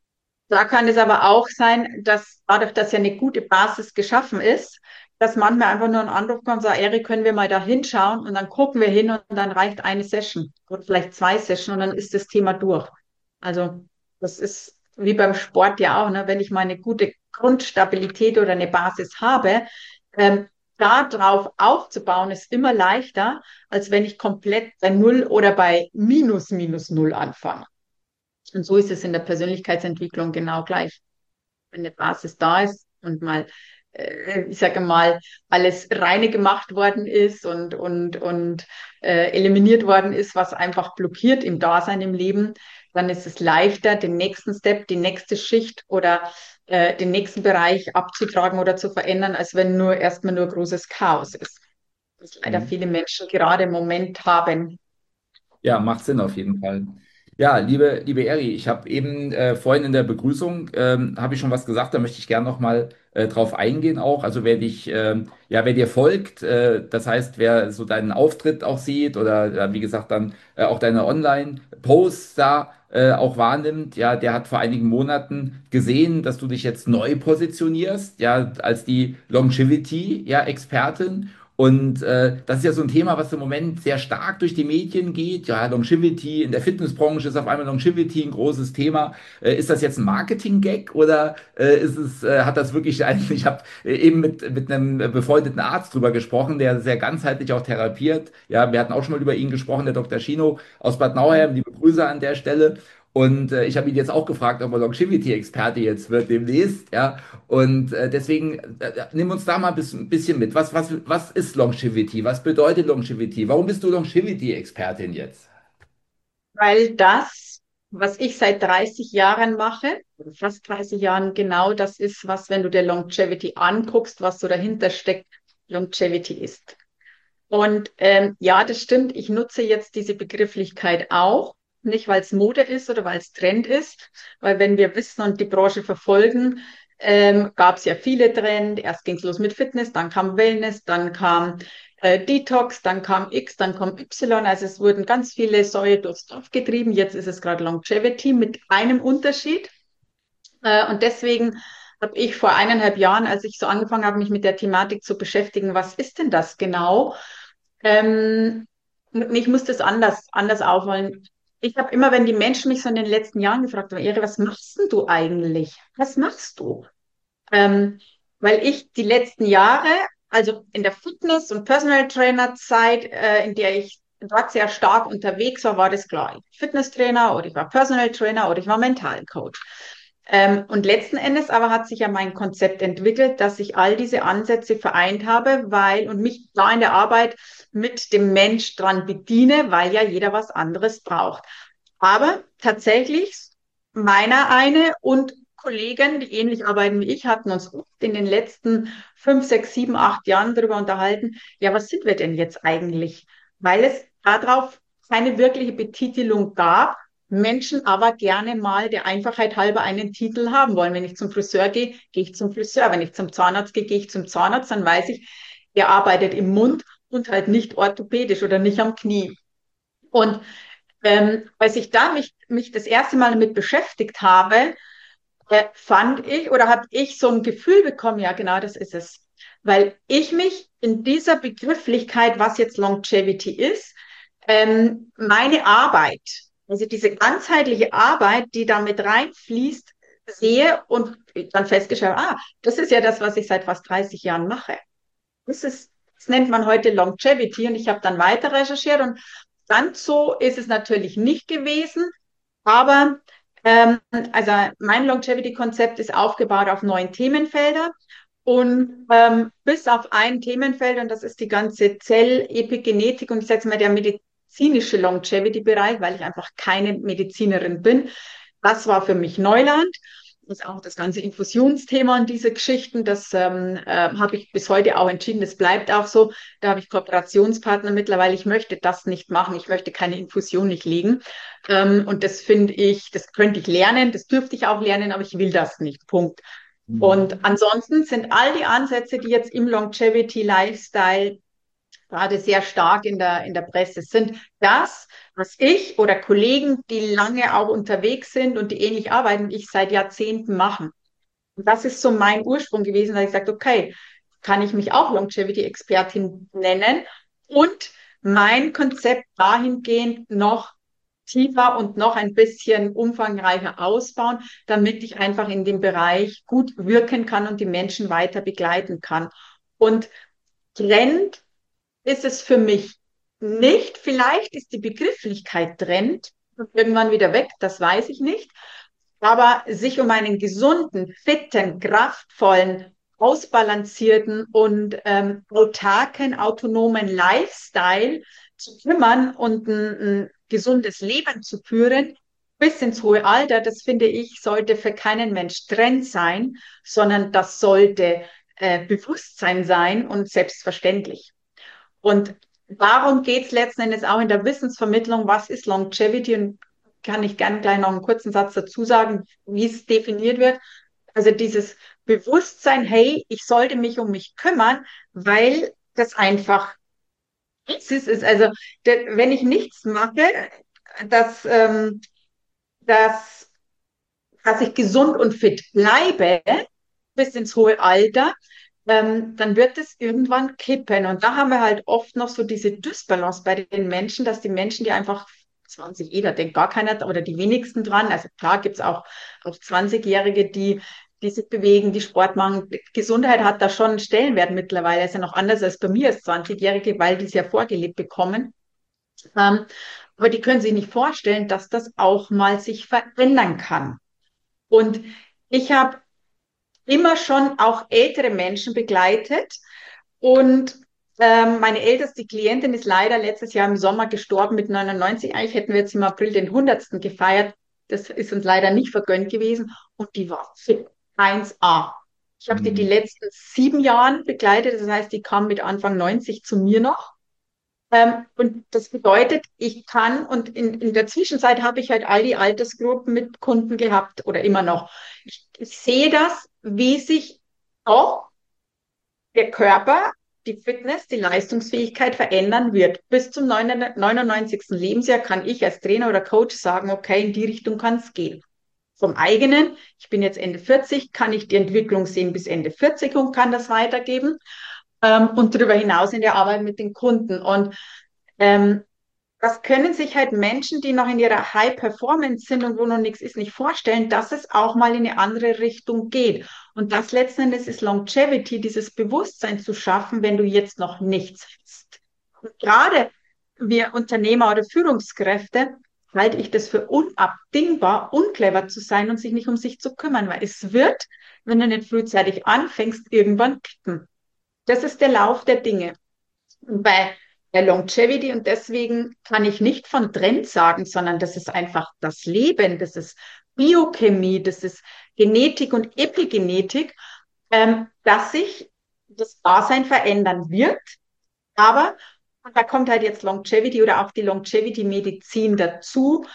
da kann es aber auch sein, dass dadurch, dass ja eine gute Basis geschaffen ist, dass manchmal einfach nur ein Anruf kommt und sagt, Erik, können wir mal da hinschauen und dann gucken wir hin und dann reicht eine Session oder vielleicht zwei Sessions und dann ist das Thema durch. Also das ist wie beim Sport ja auch, ne? Wenn ich mal eine gute Grundstabilität oder eine Basis habe, ähm, darauf aufzubauen, ist immer leichter, als wenn ich komplett bei Null oder bei Minus Minus Null anfange. Und so ist es in der Persönlichkeitsentwicklung genau gleich. Wenn eine Basis da ist und mal, äh, ich sage mal, alles reine gemacht worden ist und, und, und äh, eliminiert worden ist, was einfach blockiert im Dasein, im Leben, dann ist es leichter, den nächsten Step, die nächste Schicht oder äh, den nächsten Bereich abzutragen oder zu verändern, als wenn nur erstmal nur großes Chaos ist. Das leider Mhm. viele Menschen gerade im Moment haben. Ja, macht Sinn auf jeden Fall. Ja, liebe, liebe Eri, ich habe eben äh, vorhin in der Begrüßung ähm, habe ich schon was gesagt, da möchte ich gerne noch mal äh, drauf eingehen auch. Also wer dich, ähm, ja, wer dir folgt, äh, das heißt, wer so deinen Auftritt auch sieht oder äh, wie gesagt dann äh, auch deine Online-Posts da äh, auch wahrnimmt, ja, der hat vor einigen Monaten gesehen, dass du dich jetzt neu positionierst, ja, als die Longevity, ja, Expertin. Und äh, das ist ja so ein Thema, was im Moment sehr stark durch die Medien geht. Ja, Longevity, in der Fitnessbranche ist auf einmal Longevity ein großes Thema. Äh, ist das jetzt ein Marketing-Gag oder äh, ist es, äh, hat das wirklich ein, ich habe äh, eben mit, mit einem befreundeten Arzt drüber gesprochen, der sehr ganzheitlich auch therapiert. Ja, wir hatten auch schon mal über ihn gesprochen, der Doktor Schino aus Bad Nauheim, liebe Grüße an der Stelle. Und äh, ich habe ihn jetzt auch gefragt, ob er Longevity-Experte jetzt wird demnächst, ja. Und äh, deswegen äh, äh, nimm uns da mal ein bisschen, ein bisschen mit. Was, was, was ist Longevity? Was bedeutet Longevity? Warum bist du Longevity-Expertin jetzt? Weil das, was ich seit dreißig Jahren mache, oder fast dreißig Jahren, genau das ist, was, wenn du dir Longevity anguckst, was so dahinter steckt, Longevity ist. Und ähm, ja, das stimmt, ich nutze jetzt diese Begrifflichkeit auch, nicht weil es Mode ist oder weil es Trend ist, weil wenn wir wissen und die Branche verfolgen, ähm, gab es ja viele Trends. Erst ging es los mit Fitness, dann kam Wellness, dann kam äh, Detox, dann kam X, dann kam Y. Also es wurden ganz viele Säue durchs Dorf getrieben. Jetzt ist es gerade Longevity mit einem Unterschied. Äh, und deswegen habe ich vor eineinhalb Jahren, als ich so angefangen habe, mich mit der Thematik zu beschäftigen, was ist denn das genau? Ähm, ich muss das anders, anders aufrollen. Ich habe immer, wenn die Menschen mich so in den letzten Jahren gefragt haben, Ehre, was machst denn du eigentlich? Was machst du? Ähm, weil ich die letzten Jahre, also in der Fitness- und Personal Trainer Zeit, äh, in der ich dort sehr stark unterwegs war, war das klar. Ich war Fitnesstrainer oder ich war Personal Trainer oder ich war Mentalcoach. Ähm, und letzten Endes aber hat sich ja mein Konzept entwickelt, dass ich all diese Ansätze vereint habe, weil und mich da in der Arbeit mit dem Mensch dran bediene, weil ja jeder was anderes braucht. Aber tatsächlich, meiner eine und Kollegen, die ähnlich arbeiten wie ich, hatten uns oft in den letzten fünf, sechs, sieben, acht Jahren darüber unterhalten, ja, was sind wir denn jetzt eigentlich? Weil es darauf keine wirkliche Betitelung gab, Menschen aber gerne mal der Einfachheit halber einen Titel haben wollen. Wenn ich zum Friseur gehe, gehe ich zum Friseur. Wenn ich zum Zahnarzt gehe, gehe ich zum Zahnarzt. Dann weiß ich, der arbeitet im Mund und halt nicht orthopädisch oder nicht am Knie. Und ähm, als ich da mich, mich das erste Mal damit beschäftigt habe, äh, fand ich oder habe ich so ein Gefühl bekommen, ja genau, das ist es. Weil ich mich in dieser Begrifflichkeit, was jetzt Longevity ist, ähm, meine Arbeit also diese ganzheitliche Arbeit, die da mit reinfließt, sehe und dann festgestellt, ah, das ist ja das, was ich seit fast dreißig Jahren mache. Das ist, das nennt man heute Longevity und ich habe dann weiter recherchiert und ganz so ist es natürlich nicht gewesen, aber ähm, also mein Longevity-Konzept ist aufgebaut auf neun Themenfelder und ähm, bis auf ein Themenfeld und das ist die ganze Zellepigenetik und ich sage mal der medizinische Longevity-Bereich, weil ich einfach keine Medizinerin bin. Das war für mich Neuland. Das ist auch das ganze Infusionsthema und diese Geschichten, das ähm, äh, habe ich bis heute auch entschieden, das bleibt auch so. Da habe ich Kooperationspartner mittlerweile. Ich möchte das nicht machen, ich möchte keine Infusion nicht legen. Ähm, und das finde ich, das könnte ich lernen, das dürfte ich auch lernen, aber ich will das nicht. Punkt. Mhm. Und ansonsten sind all die Ansätze, die jetzt im Longevity Lifestyle gerade sehr stark in der, in der Presse sind, das, was ich oder Kollegen, die lange auch unterwegs sind und die ähnlich arbeiten, ich seit Jahrzehnten machen. Und das ist so mein Ursprung gewesen, da ich gesagt, okay, kann ich mich auch Longevity-Expertin nennen und mein Konzept dahingehend noch tiefer und noch ein bisschen umfangreicher ausbauen, damit ich einfach in dem Bereich gut wirken kann und die Menschen weiter begleiten kann. Und Trend ist es für mich nicht. Vielleicht ist die Begrifflichkeit Trend irgendwann wieder weg, das weiß ich nicht. Aber sich um einen gesunden, fitten, kraftvollen, ausbalancierten und ähm, autarken, autonomen Lifestyle zu kümmern und ein, ein gesundes Leben zu führen, bis ins hohe Alter, das finde ich, sollte für keinen Mensch Trend sein, sondern das sollte äh, Bewusstsein sein und selbstverständlich. Und darum geht es letzten Endes auch in der Wissensvermittlung, was ist Longevity und kann ich gerne gleich noch einen kurzen Satz dazu sagen, wie es definiert wird. Also dieses Bewusstsein, hey, ich sollte mich um mich kümmern, weil das einfach es ist. ist. Also der, wenn ich nichts mache, dass, ähm, dass, dass ich gesund und fit bleibe bis ins hohe Alter, ähm, dann wird es irgendwann kippen. Und da haben wir halt oft noch so diese Dysbalance bei den Menschen, dass die Menschen, die einfach zwanzig, jeder denkt gar keiner oder die wenigsten dran. Also klar gibt es auch, auch zwanzig-Jährige, die, die sich bewegen, die Sport machen. Gesundheit hat da schon einen Stellenwert mittlerweile. Ist ja noch anders als bei mir als zwanzig-Jährige, weil die es ja vorgelebt bekommen. Ähm, aber die können sich nicht vorstellen, dass das auch mal sich verändern kann. Und ich habe immer schon auch ältere Menschen begleitet. Und ähm, meine älteste Klientin ist leider letztes Jahr im Sommer gestorben mit neunundneunzig. Eigentlich hätten wir jetzt im April den hundertsten gefeiert. Das ist uns leider nicht vergönnt gewesen. Und die war fit. eins A. Ich habe die die Mhm. letzten sieben Jahre begleitet. Das heißt, die kam mit Anfang neunzig zu mir noch. Ähm, und das bedeutet, ich kann, und in, in der Zwischenzeit habe ich halt all die Altersgruppen mit Kunden gehabt oder immer noch. Ich, ich sehe das, wie sich auch der Körper, die Fitness, die Leistungsfähigkeit verändern wird. Bis zum neunundneunzigsten Lebensjahr kann ich als Trainer oder Coach sagen, okay, in die Richtung kann es gehen. Vom eigenen, ich bin jetzt Ende vierzig, kann ich die Entwicklung sehen bis Ende vierzig und kann das weitergeben. Ähm, und darüber hinaus in der Arbeit mit den Kunden. Und ähm, das können sich halt Menschen, die noch in ihrer High Performance sind und wo noch nichts ist, nicht vorstellen, dass es auch mal in eine andere Richtung geht. Und das letzten Endes ist Longevity, dieses Bewusstsein zu schaffen, wenn du jetzt noch nichts hast. Und gerade wir Unternehmer oder Führungskräfte halte ich das für unabdingbar, unclever zu sein und sich nicht um sich zu kümmern, weil es wird, wenn du nicht frühzeitig anfängst, irgendwann kippen. Das ist der Lauf der Dinge. Und bei der Longevity, und deswegen kann ich nicht von Trend sagen, sondern das ist einfach das Leben, das ist Biochemie, das ist Genetik und Epigenetik, ähm, dass sich das Dasein verändern wird. Aber, und da kommt halt jetzt Longevity oder auch die Longevity-Medizin dazu,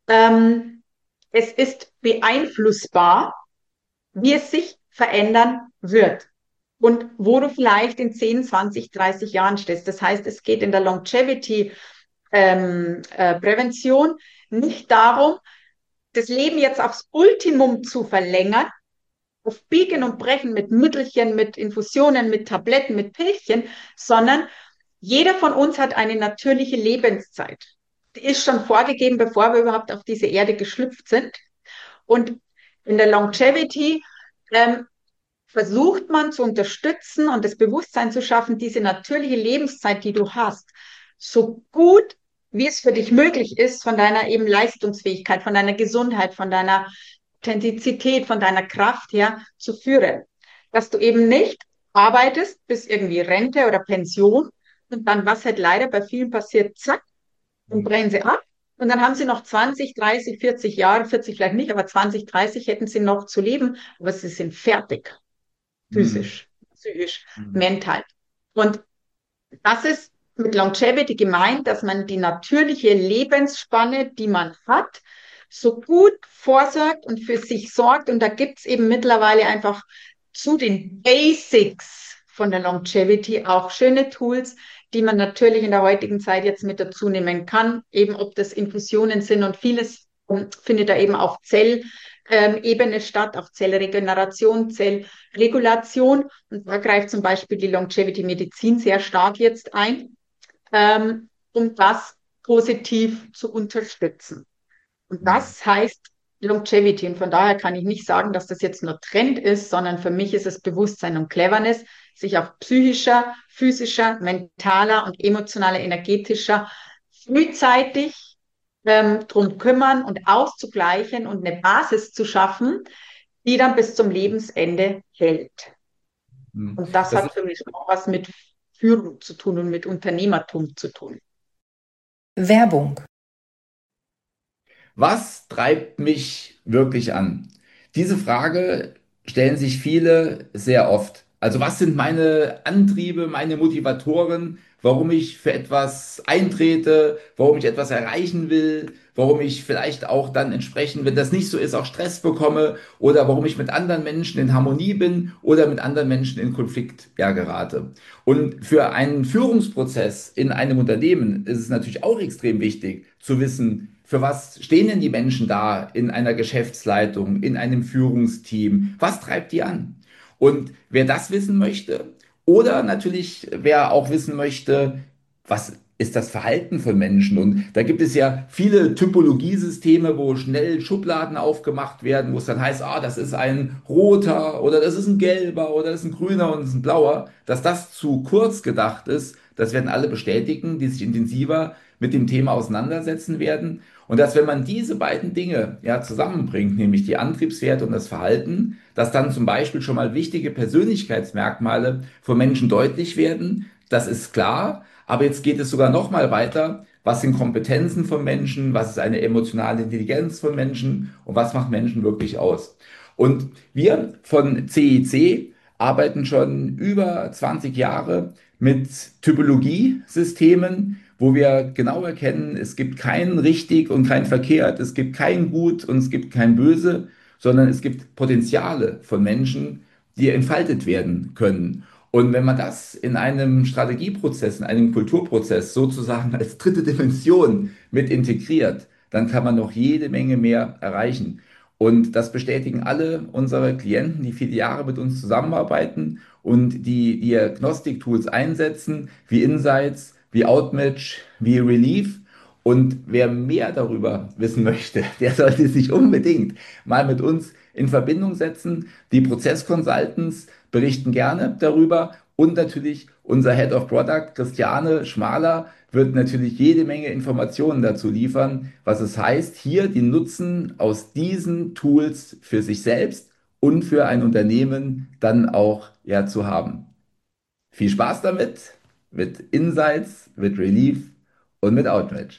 ähm, es ist beeinflussbar, wie es sich verändern wird und wo du vielleicht in zehn, zwanzig, dreißig Jahren stehst. Das heißt, es geht in der Longevity ähm, äh, Prävention nicht darum, das Leben jetzt aufs Ultimum zu verlängern, auf Biegen und Brechen mit Mittelchen, mit Infusionen, mit Tabletten, mit Pillchen, sondern jeder von uns hat eine natürliche Lebenszeit. die ist schon vorgegeben, bevor wir überhaupt auf diese Erde geschlüpft sind. Und in der Longevity ähm, versucht man zu unterstützen und das Bewusstsein zu schaffen, diese natürliche Lebenszeit, die du hast, so gut wie es für dich möglich ist, von deiner eben Leistungsfähigkeit, von deiner Gesundheit, von deiner Authentizität, von deiner Kraft her zu führen. Dass du eben nicht arbeitest bis irgendwie Rente oder Pension und dann, was halt leider bei vielen passiert, zack, und brechen sie ab. Und dann haben sie noch zwanzig, dreißig, vierzig Jahre, vierzig vielleicht nicht, aber zwanzig, dreißig hätten sie noch zu leben, aber sie sind fertig, Mhm. physisch, psychisch, Mhm. mental. Und das ist mit Longevity gemeint, dass man die natürliche Lebensspanne, die man hat, so gut vorsorgt und für sich sorgt. Und da gibt es eben mittlerweile einfach zu den Basics von der Longevity auch schöne Tools, die man natürlich in der heutigen Zeit jetzt mit dazu nehmen kann, eben ob das Infusionen sind und vieles ähm, findet da eben auf Zellebene statt, auch Zellregeneration, Zellregulation. Und da greift zum Beispiel die Longevity-Medizin sehr stark jetzt ein, ähm, um das positiv zu unterstützen. Und das heißt Longevity. Und von daher kann ich nicht sagen, dass das jetzt nur Trend ist, sondern für mich ist es Bewusstsein und Cleverness, sich auf psychischer, physischer, mentaler und emotionaler, energetischer frühzeitig ähm, drum kümmern und auszugleichen und eine Basis zu schaffen, die dann bis zum Lebensende hält. Mhm. Und das Das hat ist für mich auch was mit Führung zu tun und mit Unternehmertum zu tun. Werbung. Was treibt mich wirklich an? Diese Frage stellen sich viele sehr oft. Also was sind meine Antriebe, meine Motivatoren, warum ich für etwas eintrete, warum ich etwas erreichen will, warum ich vielleicht auch dann entsprechend, wenn das nicht so ist, auch Stress bekomme oder warum ich mit anderen Menschen in Harmonie bin oder mit anderen Menschen in Konflikt, ja, gerate. Und für einen Führungsprozess in einem Unternehmen ist es natürlich auch extrem wichtig zu wissen, für was stehen denn die Menschen da in einer Geschäftsleitung, in einem Führungsteam? Was treibt die an? Und wer das wissen möchte, oder natürlich wer auch wissen möchte, was ist das Verhalten von Menschen? Und da gibt es ja viele Typologiesysteme, wo schnell Schubladen aufgemacht werden, wo es dann heißt, ah, das ist ein roter oder das ist ein gelber oder das ist ein grüner und das ist ein blauer. Dass das zu kurz gedacht ist, das werden alle bestätigen, die sich intensiver mit dem Thema auseinandersetzen werden. Und dass, wenn man diese beiden Dinge ja zusammenbringt, nämlich die Antriebswerte und das Verhalten, dass dann zum Beispiel schon mal wichtige Persönlichkeitsmerkmale von Menschen deutlich werden, das ist klar. Aber jetzt geht es sogar noch mal weiter. Was sind Kompetenzen von Menschen? Was ist eine emotionale Intelligenz von Menschen? Und was macht Menschen wirklich aus? Und wir von C I C arbeiten schon über zwanzig Jahre mit Typologiesystemen, wo wir genau erkennen, es gibt kein richtig und kein verkehrt, es gibt kein gut und es gibt kein böse, sondern es gibt Potenziale von Menschen, die entfaltet werden können. Und wenn man das in einem Strategieprozess, in einem Kulturprozess sozusagen als dritte Dimension mit integriert, dann kann man noch jede Menge mehr erreichen. Und das bestätigen alle unsere Klienten, die viele Jahre mit uns zusammenarbeiten und die Diagnostiktools einsetzen, wie Insights, wie Outmatch, wie Relief. Und wer mehr darüber wissen möchte, der sollte sich unbedingt mal mit uns in Verbindung setzen. Die Prozess-Consultants berichten gerne darüber und natürlich unser Head of Product, Christiane Schmaler, wird natürlich jede Menge Informationen dazu liefern, was es heißt, hier den Nutzen aus diesen Tools für sich selbst und für ein Unternehmen dann auch ja zu haben. Viel Spaß damit, mit Insights, mit Relief und mit Outmatch.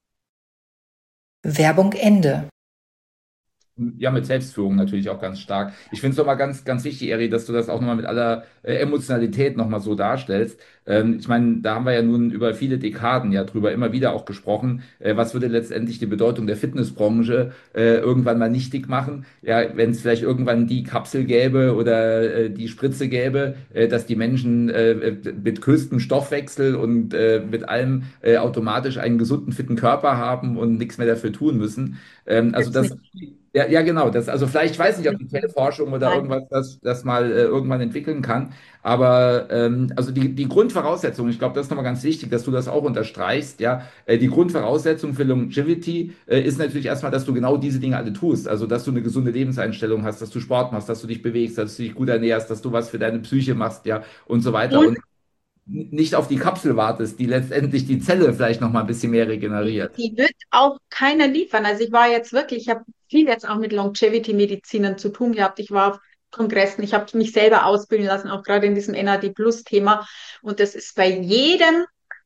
Werbung Ende. Ja, mit Selbstführung natürlich auch ganz stark. Ich finde es nochmal ganz, ganz wichtig, Eri, dass du das auch nochmal mit aller äh, Emotionalität nochmal so darstellst. Ähm, ich meine, da haben wir ja nun über viele Dekaden ja drüber immer wieder auch gesprochen. Äh, was würde letztendlich die Bedeutung der Fitnessbranche äh, irgendwann mal nichtig machen? Ja, wenn es vielleicht irgendwann die Kapsel gäbe oder äh, die Spritze gäbe, äh, dass die Menschen äh, mit höchstem Stoffwechsel und äh, mit allem äh, automatisch einen gesunden, fitten Körper haben und nichts mehr dafür tun müssen. Ähm, also Jetzt das nicht. ja, ja, genau. Das, also vielleicht, ich weiß Jetzt nicht, ob nicht. die Zellforschung oder Nein. irgendwas das, das mal äh, irgendwann entwickeln kann, aber ähm, also die, die Grundversorgung Grundvoraussetzung, ich glaube, das ist nochmal ganz wichtig, dass du das auch unterstreichst, ja, äh, die Grundvoraussetzung für Longevity äh, ist natürlich erstmal, dass du genau diese Dinge alle tust, also dass du eine gesunde Lebenseinstellung hast, dass du Sport machst, dass du dich bewegst, dass du dich gut ernährst, dass du was für deine Psyche machst, ja, und so weiter Und und nicht auf die Kapsel wartest, die letztendlich die Zelle vielleicht nochmal ein bisschen mehr die, regeneriert. die wird auch keiner liefern. Also ich war jetzt wirklich, ich habe viel jetzt auch mit Longevity-Medizinern zu tun gehabt. Ich war auf Kongressen, ich habe mich selber ausbilden lassen, auch gerade in diesem N A D Plus-Thema. Und das ist bei jedem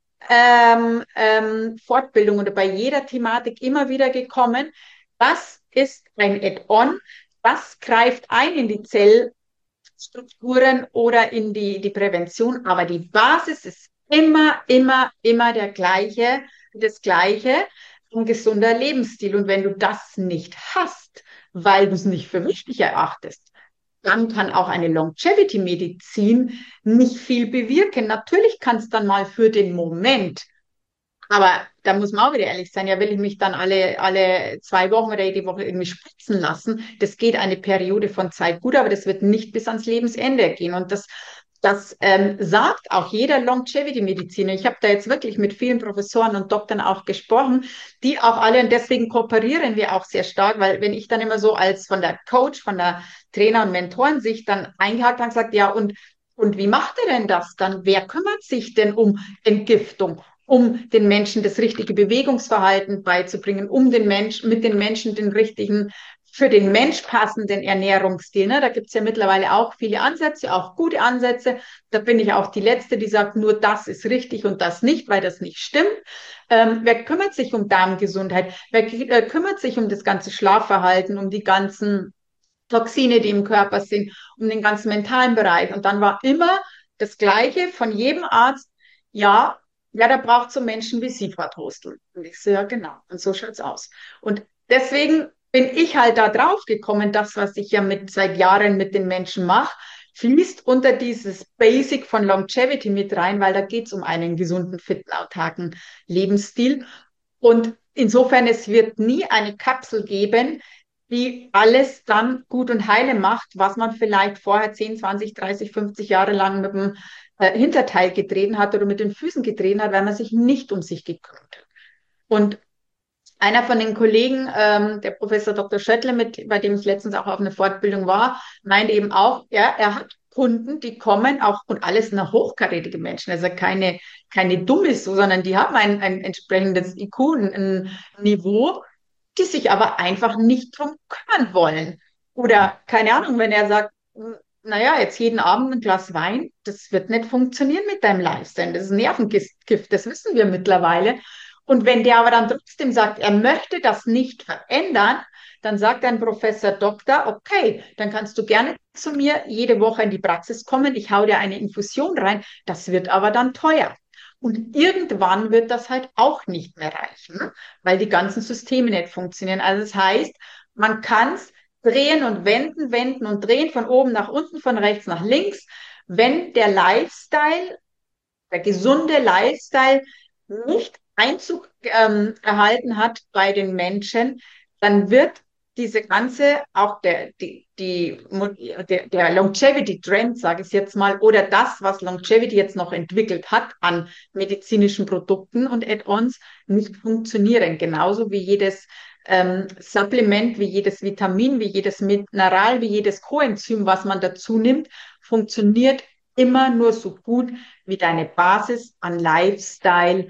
ähm, ähm, Fortbildung oder bei jeder Thematik immer wieder gekommen. Was ist ein Add-on? Was greift ein in die Zellstrukturen oder in die, die Prävention? Aber die Basis ist immer, immer, immer der gleiche, das gleiche, ein gesunder Lebensstil. Und wenn du das nicht hast, weil du es nicht für wichtig erachtest, dann kann auch eine Longevity-Medizin nicht viel bewirken. Natürlich kann es dann mal für den Moment, aber da muss man auch wieder ehrlich sein, ja, will ich mich dann alle, alle zwei Wochen oder jede Woche irgendwie spritzen lassen? Das geht eine Periode von Zeit gut, aber das wird nicht bis ans Lebensende gehen. Und das, das ähm, sagt auch jeder Longevity-Mediziner. Ich habe da jetzt wirklich mit vielen Professoren und Doktoren auch gesprochen, die auch alle, und deswegen kooperieren wir auch sehr stark, weil wenn ich dann immer so als von der Coach, von der Trainer- und Mentorensicht dann eingehakt habe, gesagt, ja, und, und wie macht er denn das dann? Wer kümmert sich denn um Entgiftung? Um den Menschen das richtige Bewegungsverhalten beizubringen, um den Mensch, mit den Menschen den richtigen, für den Mensch passenden Ernährungsstil. Ne? Da gibt es ja mittlerweile auch viele Ansätze, auch gute Ansätze. Da bin ich auch die Letzte, die sagt, nur das ist richtig und das nicht, weil das nicht stimmt. Ähm, wer kümmert sich um Darmgesundheit? Wer äh, kümmert sich um das ganze Schlafverhalten, um die ganzen Toxine, die im Körper sind, um den ganzen mentalen Bereich? Und dann war immer das Gleiche von jedem Arzt, ja, ja, da braucht so Menschen wie Sie, Frau Trostel. Und ich so, ja, genau. Und so schaut's aus. Und deswegen bin ich halt da drauf gekommen, das, was ich ja mit seit Jahren mit den Menschen mache, fließt unter dieses Basic von Longevity mit rein, weil da geht's um einen gesunden, fitten, autarken Lebensstil. Und insofern, es wird nie eine Kapsel geben, die alles dann gut und heile macht, was man vielleicht vorher zehn, zwanzig, dreißig, fünfzig Jahre lang mit dem äh, Hinterteil getreten hat oder mit den Füßen getreten hat, weil man sich nicht um sich gekümmert hat. Und einer von den Kollegen, ähm, der Professor Doktor Schöttle, mit, bei dem ich letztens auch auf einer Fortbildung war, meinte eben auch, ja, er hat Kunden, die kommen auch, und alles nach hochkarätige Menschen, also keine, keine Dummes, so, sondern die haben ein, ein entsprechendes I Q, ein, ein Niveau, die sich aber einfach nicht drum kümmern wollen. Oder keine Ahnung, wenn er sagt, naja, jetzt jeden Abend ein Glas Wein, das wird nicht funktionieren mit deinem Lifestyle. Das ist Nervengift, das wissen wir mittlerweile. Und wenn der aber dann trotzdem sagt, er möchte das nicht verändern, dann sagt ein Professor Doktor, okay, dann kannst du gerne zu mir jede Woche in die Praxis kommen, ich hau dir eine Infusion rein, das wird aber dann teuer. Und irgendwann wird das halt auch nicht mehr reichen, weil die ganzen Systeme nicht funktionieren. Also das heißt, man kann es drehen und wenden, wenden und drehen, von oben nach unten, von rechts nach links. Wenn der Lifestyle, der gesunde Lifestyle nicht Einzug ähm, erhalten hat bei den Menschen, dann wird diese ganze, auch der, die, die, der, der Longevity-Trend, sage ich jetzt mal, oder das, was Longevity jetzt noch entwickelt hat an medizinischen Produkten und Add-ons, nicht funktionieren. Genauso wie jedes ähm, Supplement, wie jedes Vitamin, wie jedes Mineral, wie jedes Coenzym, was man dazu nimmt, funktioniert immer nur so gut, wie deine Basis an Lifestyle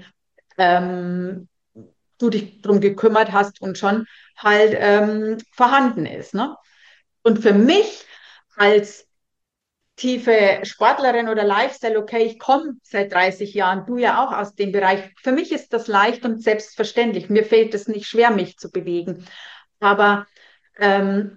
ähm, du dich drum gekümmert hast und schon halt ähm, vorhanden ist. Ne? Und für mich als tiefe Sportlerin oder Lifestyle, okay, ich komme seit dreißig Jahren, du ja auch aus dem Bereich. Für mich ist das leicht und selbstverständlich. Mir fällt es nicht schwer, mich zu bewegen. Aber ähm,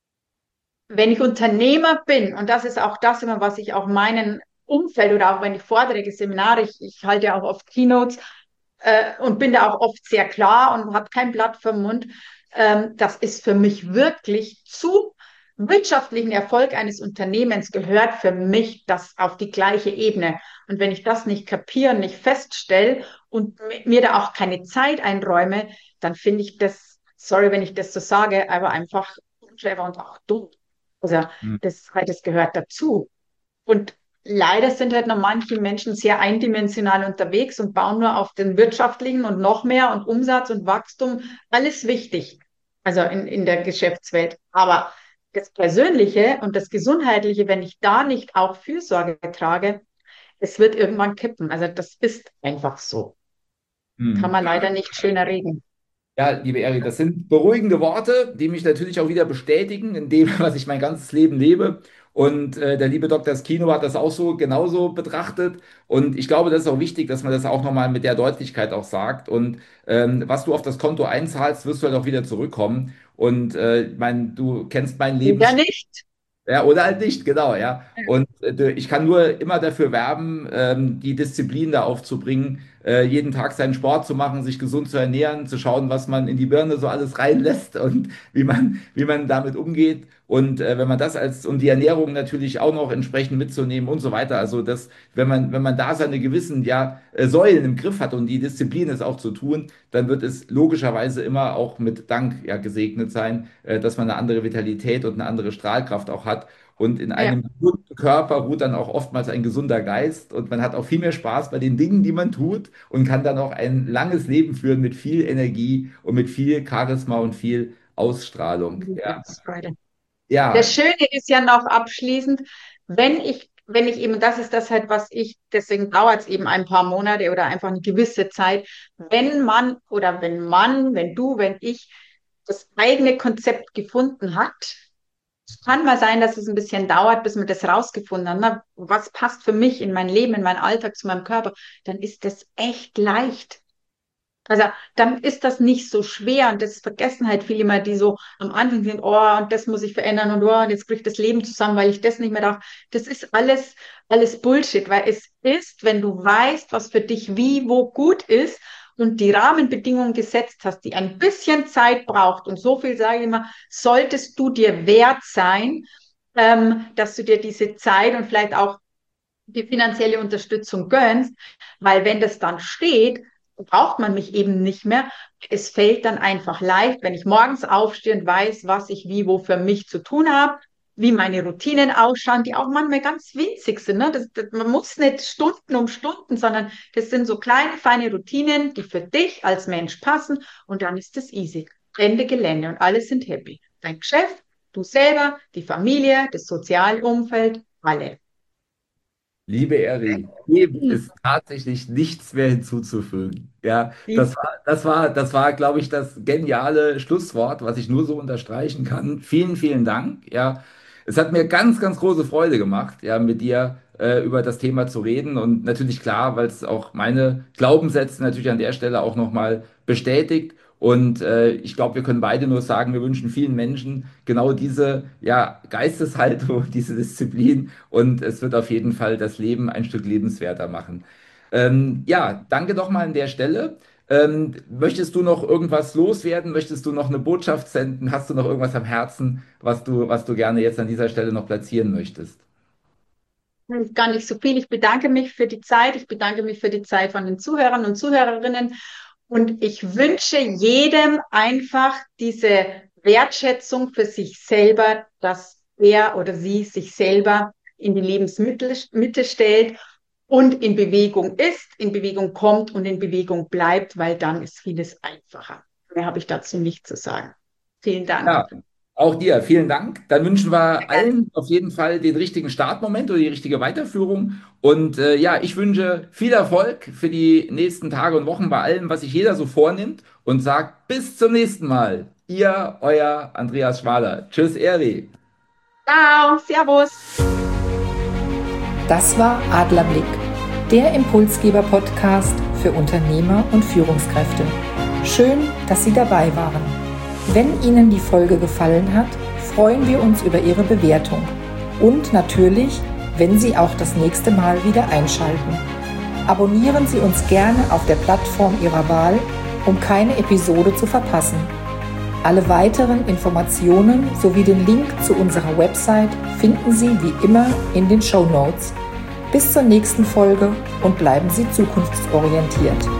wenn ich Unternehmer bin, und das ist auch das immer, was ich auch meinen Umfeld oder auch wenn ich Vorträge, Seminare, ich, ich halte ja auch oft Keynotes, äh, und bin da auch oft sehr klar und habe kein Blatt vom Mund. Ähm, das ist für mich wirklich zu wirtschaftlichen Erfolg eines Unternehmens gehört für mich das auf die gleiche Ebene. Und wenn ich das nicht kapiere, nicht feststelle und mir da auch keine Zeit einräume, dann finde ich das, sorry, wenn ich das so sage, aber einfach clever und auch dumm. Also Hm. das, das gehört dazu. Und leider sind halt noch manche Menschen sehr eindimensional unterwegs und bauen nur auf den wirtschaftlichen und noch mehr und Umsatz und Wachstum. Alles wichtig, also in, in der Geschäftswelt. Aber das Persönliche und das Gesundheitliche, wenn ich da nicht auch Fürsorge trage, es wird irgendwann kippen. Also das ist einfach so. Kann Hm. man leider nicht schöner reden. Ja, liebe Eri, das sind beruhigende Worte, die mich natürlich auch wieder bestätigen in dem, was ich mein ganzes Leben lebe. Und äh, der liebe Doktor Skino hat das auch so genauso betrachtet. Und ich glaube, das ist auch wichtig, dass man das auch nochmal mit der Deutlichkeit auch sagt. Und ähm, was du auf das Konto einzahlst, wirst du halt auch wieder zurückkommen. Und äh, ich mein, du kennst mein Leben. Ja, nicht. Ja, oder halt nicht, genau, ja. Und äh, ich kann nur immer dafür werben, ähm, die Disziplin da aufzubringen, äh, jeden Tag seinen Sport zu machen, sich gesund zu ernähren, zu schauen, was man in die Birne so alles reinlässt und wie man, wie man damit umgeht. Und äh, wenn man das als, und die Ernährung natürlich auch noch entsprechend mitzunehmen und so weiter. Also das, wenn man, wenn man da seine gewissen, ja, äh, Säulen im Griff hat und die Disziplin ist auch zu tun, dann wird es logischerweise immer auch mit Dank, ja, gesegnet sein, äh, dass man eine andere Vitalität und eine andere Strahlkraft auch hat. Und in Ja, einem gesunden Körper ruht dann auch oftmals ein gesunder Geist und man hat auch viel mehr Spaß bei den Dingen, die man tut und kann dann auch ein langes Leben führen mit viel Energie und mit viel Charisma und viel Ausstrahlung. Ja, Lebensfreude. Das ja, Schöne ist ja noch abschließend, wenn ich, wenn ich eben, das ist das halt, was ich, deswegen dauert es eben ein paar Monate oder einfach eine gewisse Zeit, wenn man oder wenn man, wenn du, wenn ich das eigene Konzept gefunden hat, es kann mal sein, dass es ein bisschen dauert, bis wir das rausgefunden haben, ne? Was passt für mich in mein Leben, in meinen Alltag, zu meinem Körper, dann ist das echt leicht. Also dann ist das nicht so schwer und das vergessen halt viele immer, die so am Anfang sind, oh, und das muss ich verändern und oh, und jetzt bricht das Leben zusammen, weil ich das nicht mehr darf. Das ist alles, alles Bullshit, weil es ist, wenn du weißt, was für dich wie, wo gut ist und die Rahmenbedingungen gesetzt hast, die ein bisschen Zeit braucht und so viel sage ich immer, solltest du dir wert sein, ähm, dass du dir diese Zeit und vielleicht auch die finanzielle Unterstützung gönnst, weil wenn das dann steht, braucht man mich eben nicht mehr. Es fällt dann einfach leicht, wenn ich morgens aufstehe und weiß, was ich wie, wo für mich zu tun habe, wie meine Routinen ausschauen, die auch manchmal ganz winzig sind. Ne? Das, das, man muss nicht Stunden um Stunden, sondern das sind so kleine, feine Routinen, die für dich als Mensch passen und dann ist es easy. Ende Gelände und alle sind happy. Dein Geschäft, du selber, die Familie, das soziale Umfeld, alle. liebe Eri, dem Hm. ist tatsächlich nichts mehr hinzuzufügen. Ja, das Siehst war, das war, das war, glaube ich, das geniale Schlusswort, was ich nur so unterstreichen kann. Vielen, vielen Dank. Ja, es hat mir ganz, ganz große Freude gemacht, ja, mit dir äh, über das Thema zu reden und natürlich klar, weil es auch meine Glaubenssätze natürlich an der Stelle auch nochmal bestätigt. Und äh, ich glaube, wir können beide nur sagen, wir wünschen vielen Menschen genau diese, ja, Geisteshaltung, diese Disziplin und es wird auf jeden Fall das Leben ein Stück lebenswerter machen. Ähm, ja, danke doch mal an der Stelle. Ähm, möchtest du noch irgendwas loswerden? Möchtest du noch eine Botschaft senden? Hast du noch irgendwas am Herzen, was du, was du gerne jetzt an dieser Stelle noch platzieren möchtest? du, gar nicht so viel. Ich bedanke mich für die Zeit. Ich bedanke mich für die Zeit von den Zuhörern und Zuhörerinnen. Und ich wünsche jedem einfach diese Wertschätzung für sich selber, dass er oder sie sich selber in die Lebensmitte Mitte stellt und in Bewegung ist, in Bewegung kommt und in Bewegung bleibt, weil dann ist vieles einfacher. Mehr habe ich dazu nicht zu sagen. Vielen Dank. Ja, auch dir vielen Dank. Dann wünschen Sehr wir gerne. allen auf jeden Fall den richtigen Startmoment oder die richtige Weiterführung. Und äh, ja, ich wünsche viel Erfolg für die nächsten Tage und Wochen bei allem, was sich jeder so vornimmt und sagt bis zum nächsten Mal. Ihr, euer Andreas Schwader. Tschüss, Eri. Ciao, Servus. Das war Adlerblick, der Impulsgeber-Podcast für Unternehmer und Führungskräfte. Schön, dass Sie dabei waren. Wenn Ihnen die Folge gefallen hat, freuen wir uns über Ihre Bewertung und natürlich, wenn Sie auch das nächste Mal wieder einschalten. Abonnieren Sie uns gerne auf der Plattform Ihrer Wahl, um keine Episode zu verpassen. Alle weiteren Informationen sowie den Link zu unserer Website finden Sie wie immer in den Shownotes. Bis zur nächsten Folge und bleiben Sie zukunftsorientiert.